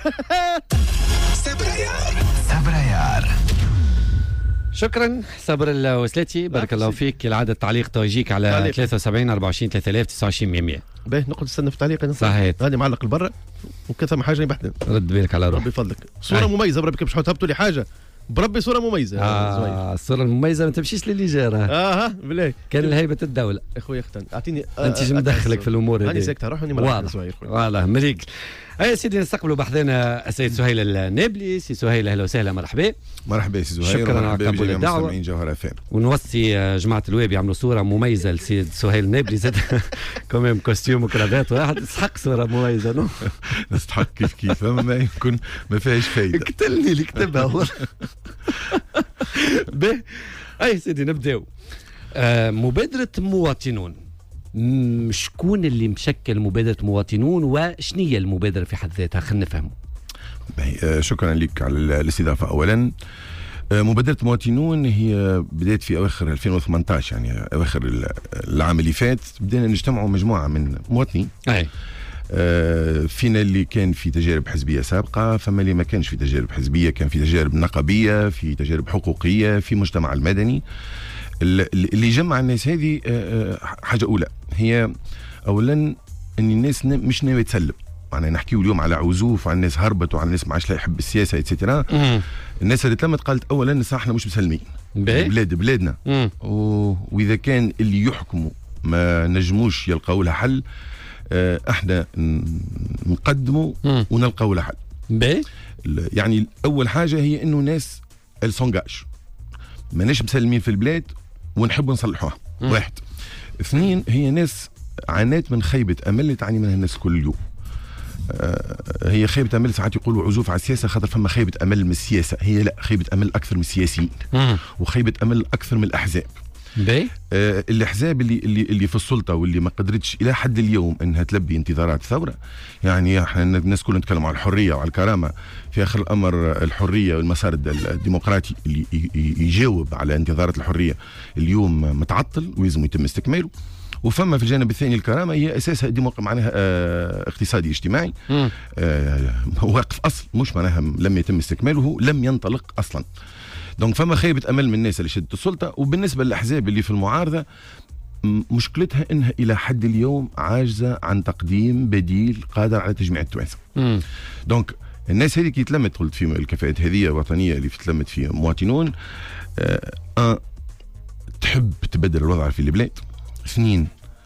سبريار. شكرا صبر الوسلاتي بارك الله فيك. كالعاده التعليق توجيك على ثلاثة وسبعين أربعة وعشرين ثلاثة آلاف تسعة وعشرين مية. باهي نقعد نستنى في التعليق. صحيح هاني معلق لبرا وكثر حاجه يبحثنا. رد بالك على روحك ربي يفضلك. صوره مميزه بربي باش تهبطوا لي حاجه بربي صوره مميزه. اه الصوره المميزه ما تمشيش للي جاره. اه بالله كان لهيبه الدوله. اخويا اختن اعطيني آه انت مدخلك في الامور هذه. هاني ساكت روح هاني واضح والله مليك. اي سيدي نستقبلوا بحثنا السيد سهيل النابلي. سي سهيل اهلا وسهلا مرحبا. مرحبا سي سهيل. شكرا على قبول الدعوه. جوهر اف ام. ونوصي جماعه الويب يعملوا صوره مميزه لسيد سهيل النابلي زاد كمان كوستيوم وكرافات واحد تستحق صوره مميزه. نو نستحق كيف كيف اما ما يمكن ما فيهاش فايده. قتلني اللي كتبها هو. به اي سيدي نبداو. آه مبادره مواطنون. شكون اللي مشكل مبادرة مواطنون وشنية المبادرة في حد ذاتها؟ خلينا نفهموا. شكرا لك على الاستضافة. أولا مبادرة مواطنون هي بدأت في أواخر ألفين وثمانية عشر يعني أواخر العام اللي فات. بدأنا نجتمعوا مجموعة من مواطنين. أي. فينا اللي كان في تجارب حزبية سابقة، فما اللي ما كانش في تجارب حزبية، كان في تجارب نقابية، في تجارب حقوقية، في مجتمع المدني. اللي جمع الناس هذه حاجة أولى هي أولا أن الناس مش ناوية تسلم. معناها نحكيو اليوم على عزوف وعلى الناس هربت وعلى الناس ما عادش لا يحب السياسة اتسيتيرا. الناس اللي تلمت قالت أولا صح احنا مش مسلمين بلاد بلادنا و... وإذا كان اللي يحكموا ما نجموش يلقاو لها حل احنا نقدموا ونلقاو لها حل. يعني أول حاجة هي أنه ناس السونجاج ماناش مسلمين في البلاد ونحب نصلحوها. واحد. اثنين هي ناس عانات من خيبة أمل تعاني منها الناس كل يوم. آه هي خيبة أمل ساعات يقولوا عزوف على السياسة خاطر فما خيبة أمل من السياسة. هي لا، خيبة أمل أكثر من السياسيين وخيبة أمل أكثر من الأحزاب. بي؟ آه الأحزاب اللي, اللي اللي في السلطة واللي ما قدرتش إلى حد اليوم أنها تلبي انتظارات الثورة. يعني احنا الناس كلها نتكلم على الحرية وعلى الكرامة. في آخر الأمر الحرية والمسار الديمقراطي اللي يجاوب على انتظارات الحرية اليوم متعطل ويلزم يتم استكماله. وفما في الجانب الثاني الكرامة هي أساسها ديمقراطي معناها آه اقتصادي اجتماعي آه واقف أصل، مش معناها لم يتم استكماله لم ينطلق أصلا. دونك فما خيبة أمل من الناس اللي شدت السلطة. وبالنسبة للأحزاب اللي في المعارضة مشكلتها انها الى حد اليوم عاجزه عن تقديم بديل قادر على تجميع التوانسه. دونك الناس هذه كي تلمت قلت في الكفاءات هذه الوطنيه اللي تلمت في مواطنون. آه تحب تبدل الوضع في البلاد. اثنين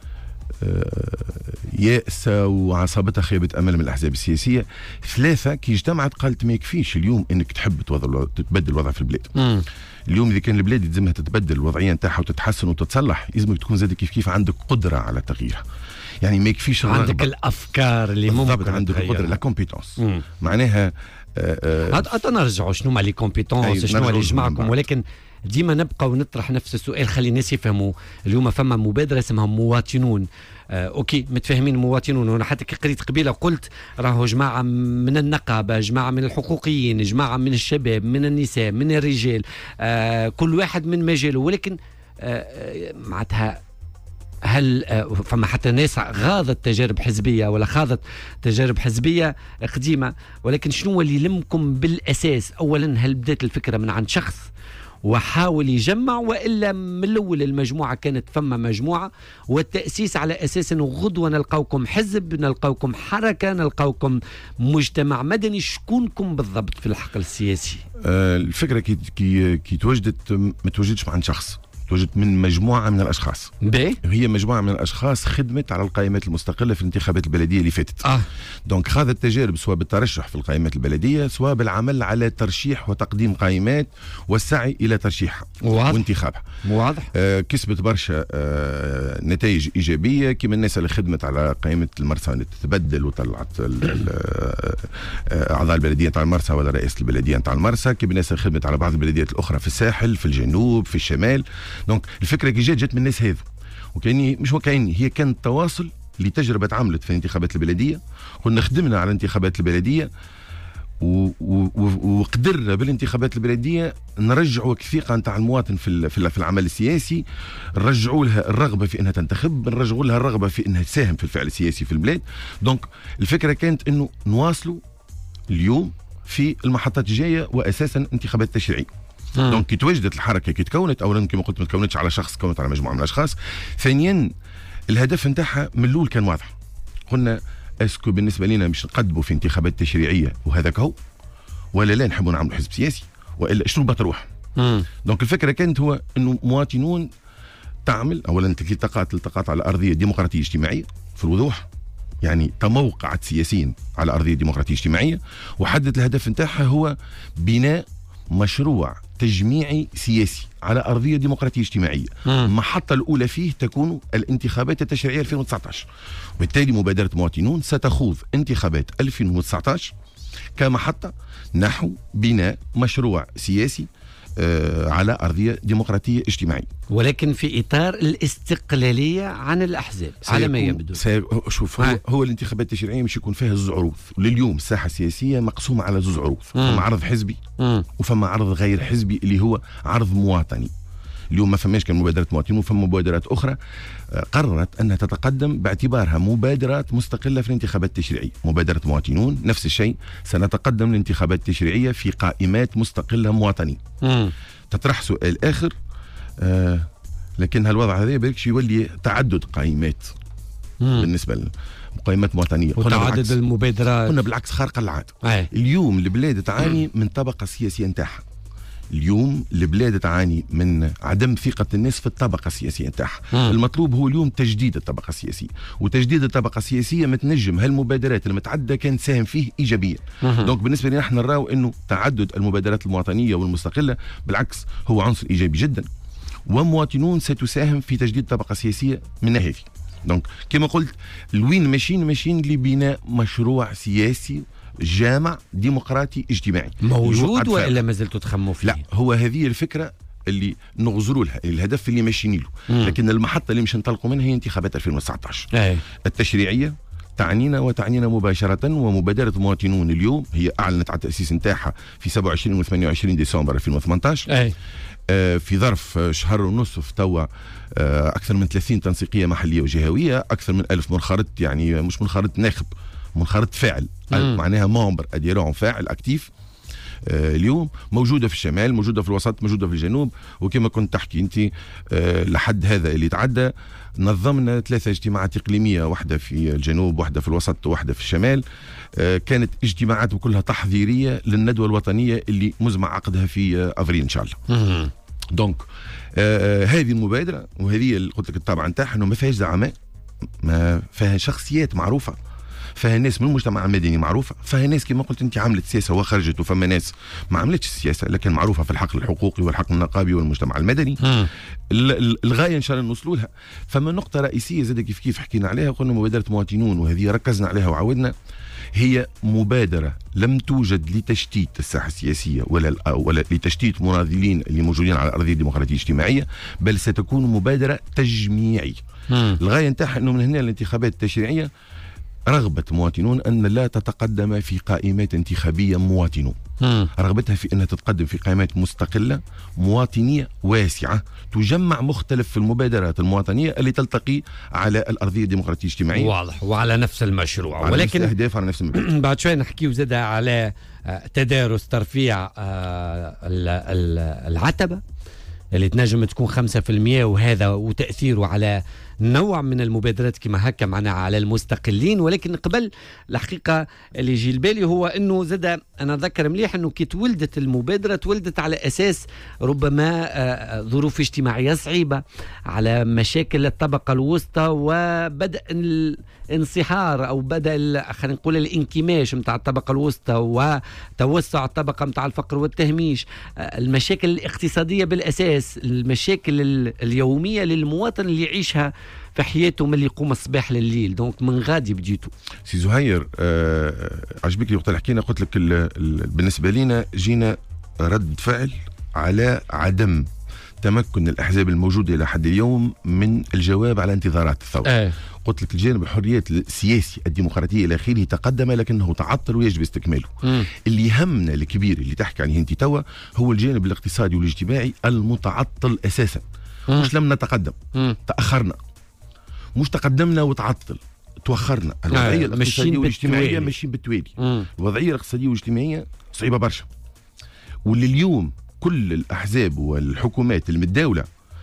آه يأسة وعصابتها خيبة أمل من الأحزاب السياسية. ثلاثة كي اجتمعت قالت ما يكفيش اليوم أنك تحب تبدل الوضع في البلاد. مم. اليوم إذا كان البلاد يلزمها تتبدل الوضعية نتاعها وتتحسن وتتصلح لازمك تكون زاد كيف كيف عندك قدرة على تغييرها. يعني ما يكفيش عندك الأفكار اللي ممكن عندك القدرة لا كومبيتونس. معناها هات نرجعوا شنو ما لي كومبيتونس شنو اللي يجمعكم. ولكن ديما نبقى ونطرح نفس السؤال خلي الناس يفهموا. اليوم فما مبادرة اسمها مواطنون. آه، اوكي متفاهمين مواطنون. وانا حتى كي قريت قبيله قلت راهو جماعه من النقابه، جماعه من الحقوقيين، جماعه من الشباب، من النساء، من الرجال، آه، كل واحد من مجاله. ولكن آه، معناتها هل آه، فما حتى ناس غاضت تجارب حزبيه ولا خاضت تجارب حزبيه قديمه. ولكن شنو اللي يلمكم بالاساس؟ اولا هل بدات الفكره من عند شخص وحاول يجمع، وإلا من الأول المجموعة كانت فما مجموعة والتأسيس على أساس أنه غدوة نلقاوكم حزب، نلقاوكم حركة، نلقاوكم مجتمع مدني؟ شكونكم بالضبط في الحقل السياسي؟ آه الفكرة كي, كي, كي توجدت ما توجدش مع شخص، توجدت من مجموعه من الاشخاص. باهي. هي مجموعه من الاشخاص خدمت على القائمات المستقله في الانتخابات البلديه اللي فاتت. اه دونك خاضت التجارب سواء بالترشح في القائمات البلديه سواء بالعمل على ترشيح وتقديم قائمات والسعي الى ترشيحها وانتخابها. واضح. آه كسبت برشا آه نتائج ايجابيه، كما الناس اللي خدمت على قائمه المرسى اللي تتبدل وطلعت اعضاء البلديه نتاع المرسى ولا رئيس البلديه نتاع المرسى، كما الناس اللي خدمت على بعض البلديات الاخرى في الساحل في الجنوب في الشمال. دونك الفكره كي جات جات من الناس هذو، وكاني مش وكاني هي كانت تواصل لتجربه عملت في الانتخابات البلديه. قلنا خدمنا على الانتخابات البلديه وقدرنا بالانتخابات البلديه نرجعوا الثقه نتاع المواطن في في العمل السياسي، نرجعوا لها الرغبه في انها تنتخب، نرجعوا لها الرغبه في انها تساهم في الفعل السياسي في البلاد. دونك الفكره كانت انه نواصلوا اليوم في المحطات الجايه واساسا انتخابات تشريعيه. دونك كي تواجدت الحركه كي تكونت، اولا كما قلت ما تكونتش على شخص، تكونت على مجموعه من الاشخاص. ثانيا الهدف نتاعها من الاول كان واضح، قلنا اسكو بالنسبه لنا مش نقدموا في انتخابات تشريعيه وهذاك هو، ولا لا نحبوا نعملوا حزب سياسي، والا شنو بتروح. دونك الفكره كانت هو انه مواطنون تعمل اولا التقاط التقاط على ارضيه ديمقراطيه اجتماعيه في الوضوح، يعني تموقعت سياسيا على ارضيه ديمقراطيه اجتماعيه، وحدد الهدف نتاعها هو بناء مشروع تجميعي سياسي على أرضية ديمقراطية اجتماعية. المحطة الأولى فيه تكون الانتخابات التشريعية ألفين وتسعة عشر، وبالتالي مبادرة مواطنون ستخوض انتخابات ألفين وتسعة عشر كمحطة نحو بناء مشروع سياسي آه على أرضية ديمقراطية اجتماعية، ولكن في إطار الاستقلالية عن الأحزاب على ما يبدو. شوف هو, هو الانتخابات التشريعية مش يكون فيها زوج عروض. لليوم الساحة السياسية مقسومة على زوج عروض، فما عرض حزبي مم. وفما عرض غير حزبي اللي هو عرض مواطني. اليوم ما فماش كان مبادرة مواطنين، وفما مبادرات أخرى قررت أنها تتقدم باعتبارها مبادرات مستقلة في الانتخابات التشريعية. مبادرة مواطنون نفس الشيء، سنتقدم للانتخابات التشريعية في قائمات مستقلة مواطنين. مم. تطرح سؤال آخر، آه لكن هالوضع هذا بالكش يولي تعدد قائمات مم. بالنسبة لقائمات مواطنية وتعدد المبادرات. قلنا بالعكس خارقة العادة. اليوم البلاد تعاني من طبقة سياسية نتاعها. اليوم البلاد تعاني من عدم ثقة الناس في الطبقة السياسية نتاعها. المطلوب هو اليوم تجديد الطبقة السياسية، وتجديد الطبقة السياسية متنجم هالمبادرات المتعددة كان ساهم فيه إيجابيا. دونك بالنسبة لنا نحن نراو أنه تعدد المبادرات المواطنية والمستقلة بالعكس هو عنصر إيجابي جدا، ومواطنون ستساهم في تجديد الطبقة السياسية من هذه. دونك كما قلت الوين ماشيين ماشيين لبناء مشروع سياسي جامع ديمقراطي اجتماعي موجود ولا ما زلتوا تخموا فيه؟ لا، هو هذه الفكره اللي نغزروا لها، الهدف اللي ماشيين له. لكن المحطه اللي مش ننطلقوا منها هي انتخابات ألفين وتسعة عشر أي. التشريعيه تعنينا وتعنينا مباشره، ومبادره مواطنون اليوم هي اعلنت على التاسيس نتاعها في سبعة وعشرين و ثمانية وعشرين ديسمبر ألفين وثمانية عشر. أي. آه في ظرف شهر ونصف توا آه اكثر من ثلاثين تنسيقيه محليه وجهويه، اكثر من ألف منخرط، يعني مش منخرط ناخب، منخرط فاعل، مم. معناها ممبر اديرون فاعل اكتيف. آه اليوم موجوده في الشمال، موجوده في الوسط، موجوده في الجنوب. وكما كنت تحكي انت آه لحد هذا اللي تعدى نظمنا ثلاثه اجتماعات اقليميه، واحده في الجنوب واحده في الوسط وواحده في الشمال. آه كانت اجتماعات كلها تحضيريه للندوه الوطنيه اللي مزمع عقدها في آه افريل ان شاء الله. مم. دونك آه هذه المبادره، وهذه اللي قلت لك الطابع نتاعها انه ما فيهاش زعماء، ما فيها شخصيات معروفه، فيها ناس من المجتمع المدني معروفه، فيها ناس كما قلت انت عملت سياسه وخرجت، وفما ناس ما عملتش السياسه لكن معروفه في الحقل الحقوقي والحقل النقابي والمجتمع المدني. الغايه ان شاء الله نوصلوا لها. فما نقطه رئيسيه زاد كيف كيف حكينا عليها، قلنا مبادره مواطنون، وهذه ركزنا عليها وعودنا، هي مبادره لم توجد لتشتيت الساحه السياسيه ولا ولا لتشتيت مناضلين اللي موجودين على ارضيه ديمقراطيه اجتماعيه، بل ستكون مبادره تجميعيه. الغايه نتاعها انه من هنا الانتخابات التشريعيه رغبة مواطنون أن لا تتقدم في قائمات انتخابية مواطنون، رغبتها في أنها تتقدم في قائمات مستقلة مواطنية واسعة تجمع مختلف المبادرات المواطنية اللي تلتقي على الأرضية الديمقراطية الاجتماعية. واضح، وعلى نفس المشروع، ولكن نفس الأهداف على نفس المبادرة. بعد شوي نحكيو زادة على تدارس ترفيع العتبة اللي تنجم تكون خمسة في المية، وهذا وتأثيره على نوع من المبادرات كما هكا معناها على المستقلين. ولكن قبل الحقيقة اللي يجي البالي هو أنه زاد أنا أذكر مليح أنه كي تولدت المبادرة تولدت على أساس ربما ظروف اجتماعية صعيبة، على مشاكل الطبقة الوسطى وبدأ الانصهار أو بدأ خلينا نقول الانكماش متاع الطبقة الوسطى وتوسع الطبقة متاع الفقر والتهميش، المشاكل الاقتصادية بالأساس، المشاكل اليومية للمواطن اللي يعيشها في حياته من اللي يقوم الصباح لليل. دونك من غادي بديتو سي زهير. آه عجبك اللي وقت اللي حكينا قلت لك ال ال بالنسبة لنا جينا رد فعل على عدم تمكن الأحزاب الموجودة إلى حد اليوم من الجواب على انتظارات الثورة. آه. قلت لك الجانب الحريات السياسي الديمقراطية إلى آخره تقدم لكنه تعطل ويجب استكماله. م. اللي همنا الكبير اللي تحكي عليه أنت توا هو الجانب الاقتصادي والاجتماعي المتعطل أساسا. م. مش لم نتقدم، م. تأخرنا، مش تقدمنا وتعطل، توخرنا. الوضعية آه. الاقتصادية والاجتماعية ماشيين بالتوالي. الوضعية الاقتصادية والاجتماعية صعيبة برشا، واللي اليوم كل الأحزاب والحكومات المتداولة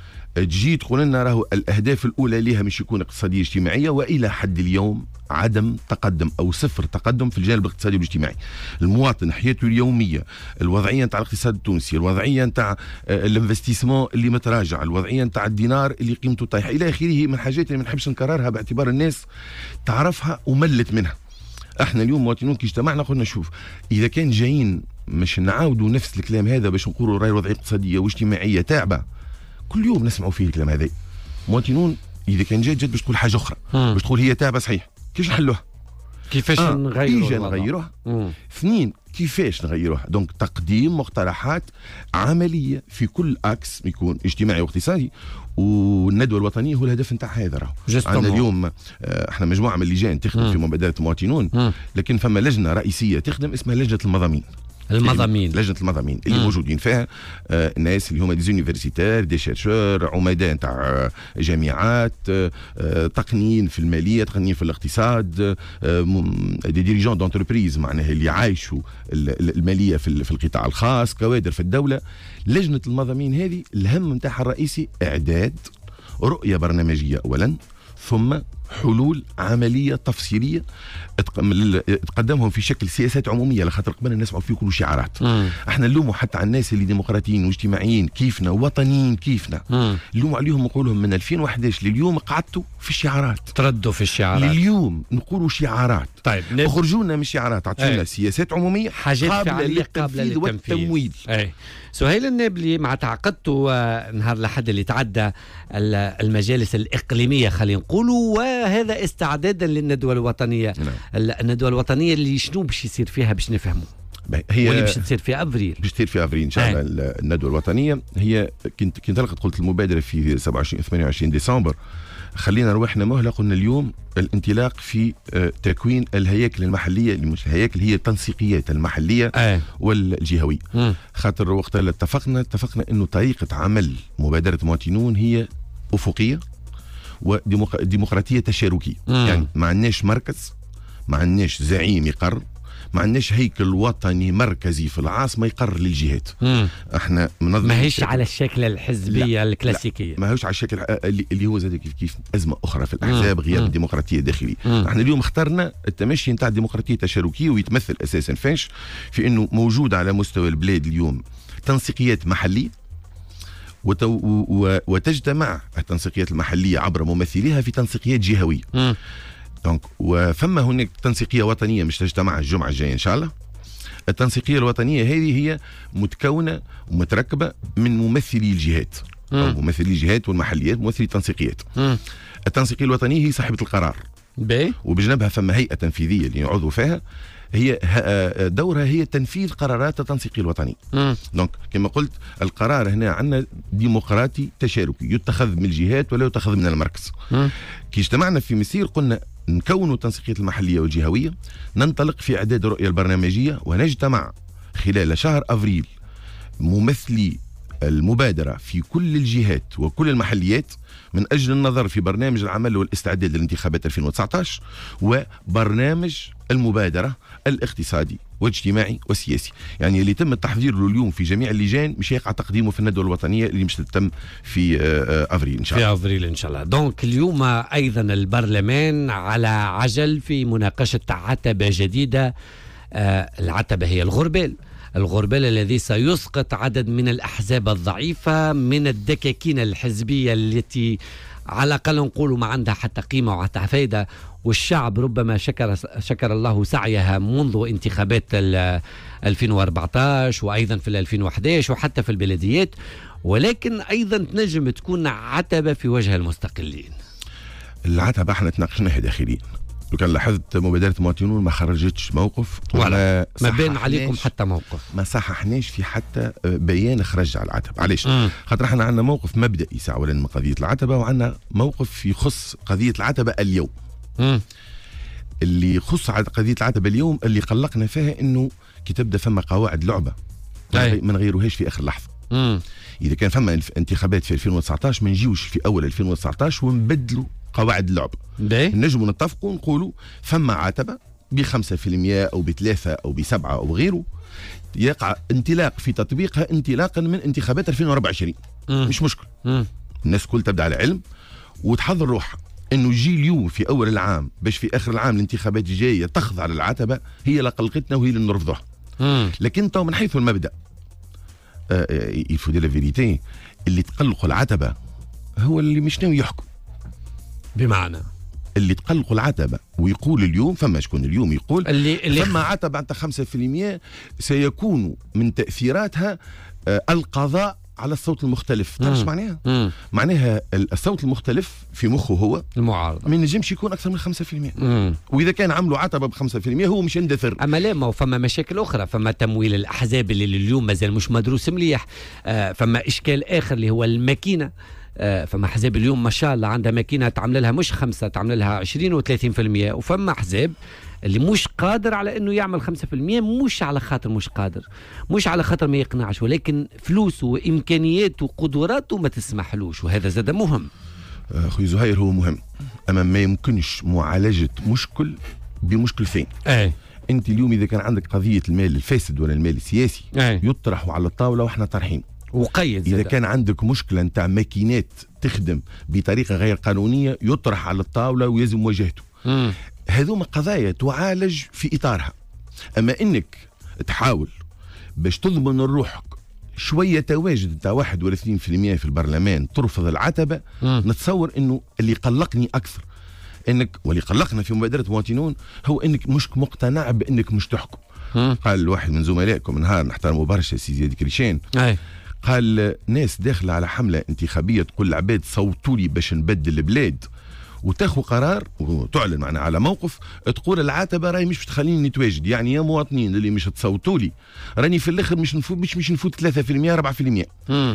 تجي تقول لنا راهو الأهداف الأولى لها مش يكون اقتصادية اجتماعية، وإلى حد اليوم عدم تقدم أو صفر تقدم في الجانب الاقتصادي والاجتماعي. المواطن حياته اليومية، الوضعية نتاع الاقتصاد التونسي، الوضعية نتاع الانفستيسمون اللي متراجع، الوضعية نتاع الدينار اللي قيمته طايحة إلى آخره من حاجات اللي ما نحبش نكررها باعتبار الناس تعرفها وملت منها. احنا اليوم مواطنون كي اجتمعنا قلنا شوف إذا كان جايين مش نعاودوا نفس الكلام هذا باش نقولوا راهي الوضعية اقتصادية واجتماعية تعبة كل يوم نسمعوا فيه الكلام هذا، مواطنون إذا كان جات جات باش تقول حاجة أخرى، باش تقول هي تعبة صحيح، كيفاش نحلوها؟ كيفاش آه. نغيروها؟ إيجا نغيروها. اثنين كيفاش نغيروها؟ دونك تقديم مقترحات عملية في كل أكس يكون اجتماعي واقتصادي، والندوة الوطنية هو الهدف نتاع هذا. راهو عندنا اليوم احنا مجموعة من اللجان تخدم مم. في مبادرة المواطنون، مم. لكن فما لجنة رئيسية تخدم اسمها لجنة المضامين. المضامين لجنة المضامين اللي مم. موجودين فيها آه الناس اللي هما دي زونيفرسيتير، دي شيرشور، عمداء نتاع آه جامعات، آه تقنيين في المالية، تقنيين في الاقتصاد، آه دي ديريجون دونتربريز معناها اللي عايشوا المالية في, في القطاع الخاص، كوادر في الدولة. لجنة المضامين هذه الهم نتاعها الرئيسي إعداد رؤية برنامجية أولا، ثم حلول عملية تفصيلية تقدمهم في شكل سياسات عمومية، لخاطر قبل نسمعوا فيه كل شعارات. مم. احنا نلوموا حتى على الناس اللي ديمقراطيين واجتماعيين كيفنا وطنيين كيفنا، نلوموا عليهم نقولهم من ألفين وأحد عشر لليوم قعدتوا في الشعارات، تردوا في الشعارات. لليوم نقولوا شعارات. طيب اخرجونا من الشعارات، عطونا ايه. سياسات عمومية حاجات قابلة للتنفيذ والتمويل. ايه. سهيل النابلي مع تعقدته نهار الأحد اللي تعدى المجالس الإقليمية خلينا نقولوا، وهذا استعدادا للندوة الوطنية. نعم. الندوة الوطنية اللي شنو باش يصير فيها باش نفهموا؟ هي واللي باش تصير في افريل باش تصير في افريل ان شاء الله. الندوه الوطنيه هي كنت كنت لقيت قلت المبادره في سبعة وعشرين ثمانية وعشرين ديسمبر، خلينا روحنا مهله. قلنا اليوم الانطلاق في تكوين الهياكل المحليه، اللي مش الهياكل هي التنسيقيات المحليه آه. والجهويه. م. خاطر وقت اللي اتفقنا اتفقنا انه طريقه عمل مبادره مواطنون هي افقيه وديمقراطيه تشاركيه. م. يعني ما عندناش مركز، ما عندناش زعيم يقرر، ما عندناش هيكل وطني مركزي في العاصمه يقرر للجهات. مم. احنا منظمه ماهيش على الشكل الحزبيه الكلاسيكيه، ماهوش على الشكل اللي هو زاد كيف كيف ازمه اخرى في الاحزاب، غياب الديمقراطيه الداخليه. مم. احنا اليوم اخترنا التمشي نتاع الديمقراطيه التشاركيه، ويتمثل اساسا فاش في انه موجود على مستوى البلاد اليوم تنسيقيات محليه، وتو وتجتمع التنسيقيات المحليه عبر ممثليها في تنسيقيات جهويه. مم. دونك وفما هناك تنسيقية وطنية مش تجتمع الجمعة الجاية إن شاء الله. التنسيقية الوطنية هذه هي متكونة ومتركبة من ممثلي الجهات م. أو ممثلي الجهات والمحليات، ممثلي التنسيقيات. م. التنسيقية الوطنية هي صاحبة القرار بي. وبجنبها فما هيئة تنفيذية اللي يعوضوا فيها، هي دورها هي تنفيذ قرارات التنسيقية الوطني. دونك كما قلت القرار هنا عندنا ديمقراطي تشاركي، يتخذ من الجهات ولا يتخذ من المركز. م. كي اجتمعنا في مسير قلنا نكونوا التنسيقيات المحلية والجهوية، ننطلق في إعداد الرؤية البرنامجية، ونجتمع خلال شهر أفريل ممثلي المبادرة في كل الجهات وكل المحليات من أجل النظر في برنامج العمل والاستعداد للانتخابات ألفين وتسعطاش وبرنامج المبادرة الاقتصادي واجتماعي وسياسي، يعني اللي تم التحضير له اليوم في جميع اللجان مش يقع تقديمه في الندوة الوطنية اللي مش تتم في أفريل إن شاء الله. في أفريل إن شاء الله. دونك اليوم أيضا البرلمان على عجل في مناقشة عتبة جديدة. آه العتبة هي الغربال الغربال الذي سيسقط عدد من الأحزاب الضعيفة من الدكاكين الحزبية التي على الأقل نقولوا ما عندها حتى قيمة وحتى فايدة، والشعب ربما شكر شكر الله سعيها منذ انتخابات ألفين وأربعطاش وأيضا في ألفين وأحد عشر وحتى في البلديات، ولكن أيضا تنجم تكون عتبة في وجه المستقلين. العتبة احنا تناقشناها داخليا، لو كان لاحظت مبادرة مواطنون ما خرجتش موقف ولا ما بين عليكم حتى موقف، ما صححناش في حتى بيان خرج على العتبة. علاش؟ خاطر احنا عندنا موقف مبدئي ساعة ولا من قضية العتبة، وعندنا موقف يخص قضية العتبة اليوم. مم. اللي يخص قضية العتبة اليوم اللي قلقنا فيها انه كي تبدا فما قواعد لعبة ما نغيروهاش في اخر لحظة. مم. اذا كان فما انتخابات في ألفين وتسعطاش ما نجيوش في اول ألفين وتسعطاش ونبدلوا قواعد اللعبة. نجموا نتفقوا نقولوا فما عتبة بخمسة في المية أو بثلاثة أو بسبعة أو غيره، يقع انطلاق في تطبيقها انطلاقا من انتخابات ألفين وأربعة وعشرين. مم. مش مشكل. مم. الناس كل تبدأ على علم وتحضر روحها انه يجي اليوم في اول العام باش في اخر العام الانتخابات الجايه تخضع للعتبه، هي اللي قلقتنا وهي اللي نرفضها. لكن تو من حيث المبدا يفو دي لا فيريتي، اللي تقلقوا العتبه هو اللي مش ناوي يحكم. بمعنى اللي تقلقوا العتبه ويقول اليوم فما شكون اليوم يقول اللي, اللي فما عتبه عند خمسة في المية سيكون من تاثيراتها القضاء على الصوت المختلف. تعرف معناها؟ مم. معناها الصوت المختلف في مخه هو المعارضة ما ينجمش يكون أكثر من خمسة في المية. مم. وإذا كان عملوا عتبة بخمسة في المية هو مش يندثر. أما لا، ما فما مشاكل أخرى، فما تمويل الأحزاب اللي اليوم مازال مش مدروس مليح. آه فما إشكال آخر اللي هو الماكينة. آه فما أحزاب اليوم ما شاء الله عندها ماكينة تعمل لها مش خمسة، تعمل لها عشرين وثلاثين في المية، وفما أحزاب اللي مش قادر على انه يعمل خمسة في المية، مش على خاطر مش قادر، مش على خاطر ما يقنعش، ولكن فلوسه وامكانياته وقدراته ما تسمحلوش، وهذا زاد مهم. اخوي زهير هو مهم، اما ما يمكنش معالجه مشكل بمشكلتين. اي انت اليوم اذا كان عندك قضيه المال الفاسد ولا المال السياسي أي. يطرح على الطاوله واحنا طرحين. وقيد اذا زاد. كان عندك مشكله نتاع ماكينات تخدم بطريقه غير قانونيه يطرح على الطاوله ويلزم مواجهته. مم. هذوما قضايا تعالج في إطارها. أما إنك تحاول باش تضمن روحك شوية تواجد نتاع واحد ولا اثنين في المية في البرلمان ترفض العتبة، مم. نتصور إنه اللي قلقني أكثر إنك واللي قلقنا في مبادرة مواطنون هو إنك مش مقتنع بإنك مش تحكم. مم. قال واحد من زملائكم نهار نحترمه برشا سي زياد كريشان، أي. قال ناس داخلة على حملة انتخابية تقول العباد صوتوا لي باش نبدل البلاد، وتاخذ قرار وتعلن معنا على موقف تقول العتبه راهي مش بتخليني نتواجد، يعني يا مواطنين اللي مش تصوتوا لي راني في الاخر مش نفوت مش مش نفوت ثلاثة في المية أربعة في المية.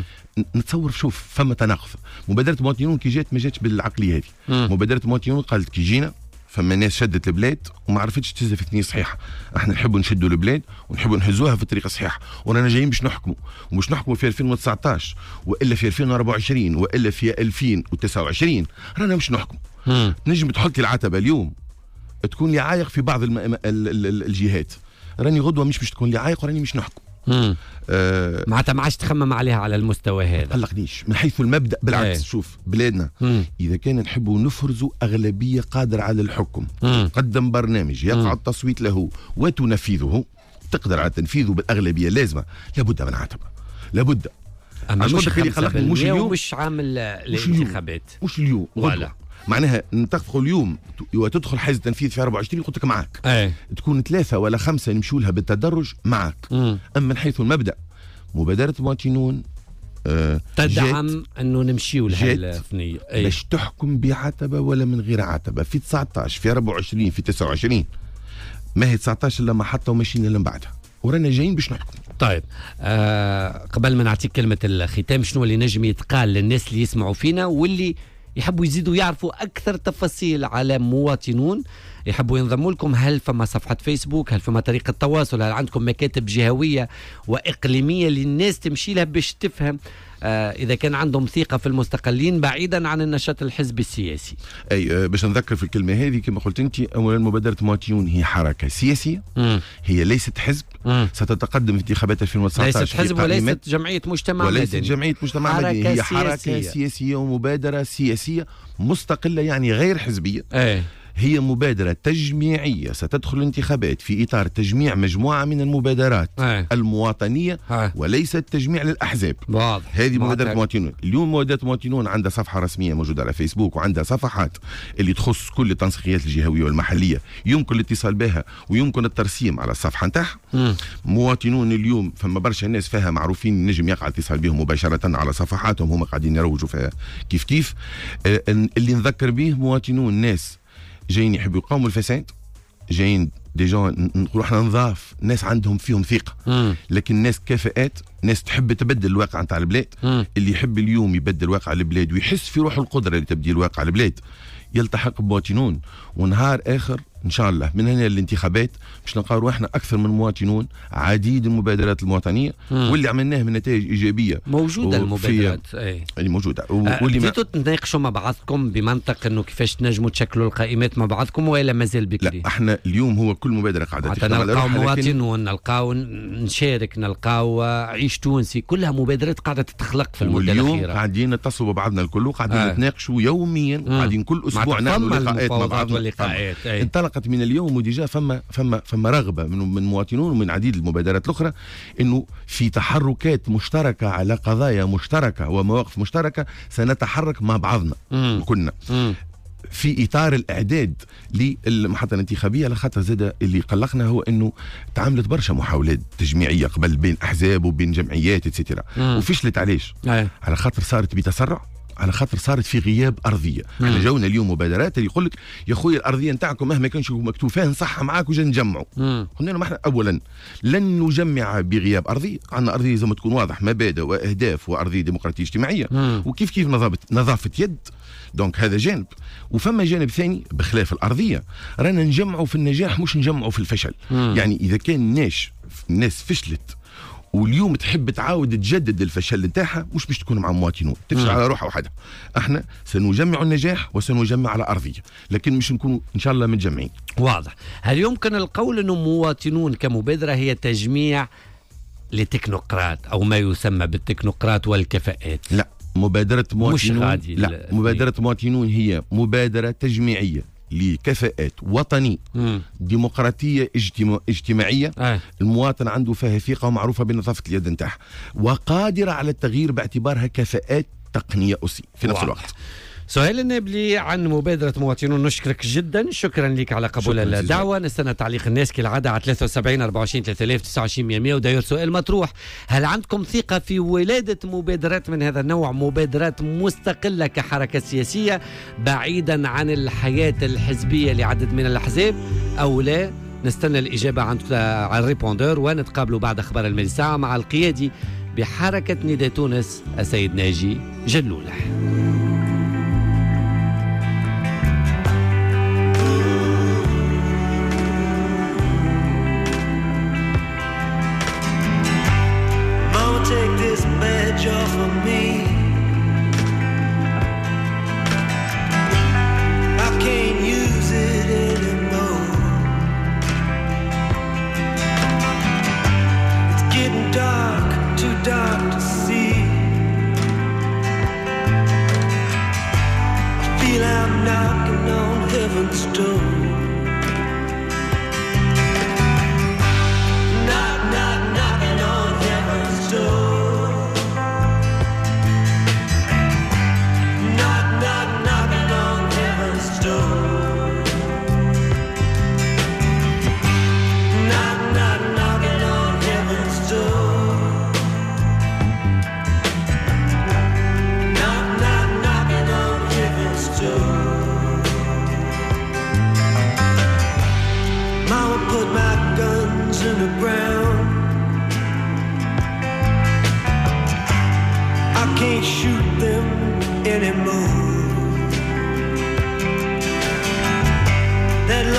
نتصور شوف فما تناقض. مبادره مواطنون كي جات ما جاتش بالعقليه هذه. مبادره مواطنون قالت كي جينا فما ناس شدت البلاد وما عرفتش تهزها في الثنيه صحيحه، احنا نحبوا نشدوا البلاد ونحبوا نهزوها في الطريقه الصحيحه، ورانا جايين باش نحكموا، ومش نحكموا في ألفين وتسعطاش والا في ألفين وأربعة وعشرين والا في ألفين وتسعة وعشرين، رانا مش نحكم. تنجم تحط لي العتبه اليوم تكون لي عايق في بعض الم... ال... ال... ال... الجهات، راني غدوه مش باش تكون لي عايق وراني مش نحكم. آه معناتها ما عادش تخمم عليها على المستوى هذا. ما قلقنيش من حيث المبدا، بالعكس. ايه. شوف بلادنا مم. اذا كان نحبوا نفرزوا اغلبيه قادره على الحكم، مم. قدم برنامج يقع مم. التصويت له وتنفذه، تقدر على تنفيذه بالاغلبيه اللازمه، لابد من عتبه، لابد. اما مش مش خلقني مش اليوم مش عامل الانتخابات، مش اليوم ولا معناها تدخل اليوم وتدخل حيز التنفيذ في أربعة وعشرين قلت لك معك. أي. تكون ثلاثة ولا خمسة نمشوا لها بالتدرج معك. مم. أما من حيث المبدأ مبادرة مواطنون آه تدعم أنه نمشيوا لها الثنية باش تحكم بعتبة ولا من غير عتبة في تسعطاش في أربعة وعشرين في تسعة وعشرين، ما هي تسعطاش إلا محطة وماشيين إلا من بعدها، ورانا جايين باش نحكم. طيب آه قبل ما نعطيك كلمة الختام، شنو اللي نجم يتقال للناس اللي يسمعوا فينا واللي يحبوا يزيدوا يعرفوا أكثر تفاصيل على مواطنون، يحبوا ينضموا لكم، هل فما صفحة فيسبوك؟ هل فما طريقة تواصل؟ هل عندكم مكاتب جهوية وإقليمية للناس تمشي لها باش تفهم آه إذا كان عندهم ثقة في المستقلين بعيدا عن النشاط الحزبي السياسي؟ أي آه باش نذكر في الكلمة هذه كما قلت أنت، أولا مبادرة مواطنون هي حركة سياسية، مم. هي ليست حزب، مم. ستتقدم في انتخابات ألفين وتسعطاش، ليست حزب وليست جمعية مجتمع مدني، وليست جمعية مجتمع مدني، هي حركة سياسية. سياسية ومبادرة سياسية مستقلة، يعني غير حزبية. أي. هي مبادرة تجميعية ستدخل الانتخابات في إطار تجميع مجموعة من المبادرات أي. المواطنية، أي. وليس تجميع للأحزاب. واضح. هذه مبادرة مواطنون. اليوم مبادرة مواطنون عندها صفحة رسمية موجودة على فيسبوك، وعندها صفحات اللي تخص كل التنسيقيات الجهوية والمحلية يمكن الاتصال بها ويمكن الترسيم على الصفحة نتاعها. مواطنون اليوم فما برشا الناس فيها معروفين، نجم يقع اتصال بهم مباشرة على صفحاتهم، هم قاعدين يروجوا فيها كيف كيف. آه اللي نذكر به مواطنون ناس جايين يحبوا يقاوموا الفساد، جايين ديجا نقولوا احنا نضاف، ناس عندهم فيهم ثقه، مم. لكن ناس كفاءات، ناس تحب تبدل الواقع نتاع البلاد. مم. اللي يحب اليوم يبدل واقع البلاد ويحس في روح القدره لتبديل واقع البلاد يلتحق بمواطنون، ونهار اخر ان شاء الله من هنا للانتخابات باش نلقاو احنا اكثر من مواطنون، عديد المبادرات المواطنيه، مم. واللي عملناه من نتائج ايجابيه موجوده المبادرات اي اللي موجوده. واللي بديتوا تناقشوا مع بعضكم بمنطق انه كيفاش تنجموا تشكلوا القائمات مع بعضكم، ولا مازال بكري؟ لا احنا اليوم هو كل مبادره قاعده تخدم على روحها، نلقاو مواطنون، نلقاو نشارك، نلقاو عيش تونسي، كلها مبادرات قاعده تتخلق في المده الاخيره. واليوم قاعدين نتصلوا ببعضنا الكل، وقاعدين آه. نتناقشوا يوميا، قاعدين كل اسبوع نعملوا لقاءات مع بعضنا. انطلقت من اليوم وديجا فما فما فما رغبه من من مواطنون ومن عديد المبادرات الاخرى انه في تحركات مشتركه على قضايا مشتركه ومواقف مشتركه سنتحرك مع بعضنا كلنا في اطار الاعداد للمحطه الانتخابيه. على خاطر زاد اللي قلقنا هو انه تعاملت برشا محاولات تجميعيه قبل بين احزاب وبين جمعيات اتسيتيرا، وفشلت. علاش؟ على خاطر صارت بتسرع، على خاطر صارت في غياب ارضيه. احنا جاونا اليوم مبادرات اللي يقول لك يا خويا الارضيه نتاعكم مهما كانش مكتوب فيها نصحها معاك وجا نجمعوا. قلنا لهم احنا اولا لن نجمع بغياب ارضيه، عندنا ارضيه زي ما تكون واضح، مبادئ واهداف وارضيه ديمقراطيه اجتماعيه، مم. وكيف كيف نظافه نظافه يد. دونك هذا جانب، وفما جانب ثاني بخلاف الارضيه، رانا نجمعوا في النجاح مش نجمعوا في الفشل. مم. يعني اذا كان الناس الناس فشلت واليوم تحب تعاود تجدد الفشل نتاعها، مش باش تكون مع مواطنون، تفشل على روحها وحدها. احنا سنجمع النجاح وسنجمع على ارضيه، لكن مش نكون ان شاء الله متجمعين. واضح. هل يمكن القول انه مواطنون كمبادره هي تجميع لتكنوقراط او ما يسمى بالتكنوقراط والكفاءات؟ لا، مبادره مواطنون مش لا مبادره مواطنون هي مبادره تجميعيه لكفاءات وطني مم. ديمقراطيه اجتماع... اجتماعيه آه. المواطن عنده فيها ثقه ومعروفه بنظافه اليد نتاعها، وقادره على التغيير باعتبارها كفاءات تقنيه أسي في نفس الوقت. سهيل النابلي عن مبادرة مواطنون، نشكرك جدا، شكرا لك على قبول الدعوة. نستنى تعليق الناس كالعادة على ثلاثة وسبعين أربعة وعشرين ثلاثة آلاف تسعة وعشرين مئة. وداير سؤال مطروح: هل عندكم ثقة في ولادة مبادرات من هذا النوع، مبادرات مستقلة كحركة سياسية بعيدا عن الحياة الحزبية لعدد من الأحزاب أو لا؟ نستنى الإجابة عن على الريبوندور، ونتقابلوا بعد أخبار المساء مع القيادي بحركة نداء تونس السيد ناجي جلولة. Off of me, I can't use it anymore. It's getting dark, too dark to see. I feel I'm knocking on heaven's door. Knock, knock, knocking on heaven's door. Can't shoot them anymore. That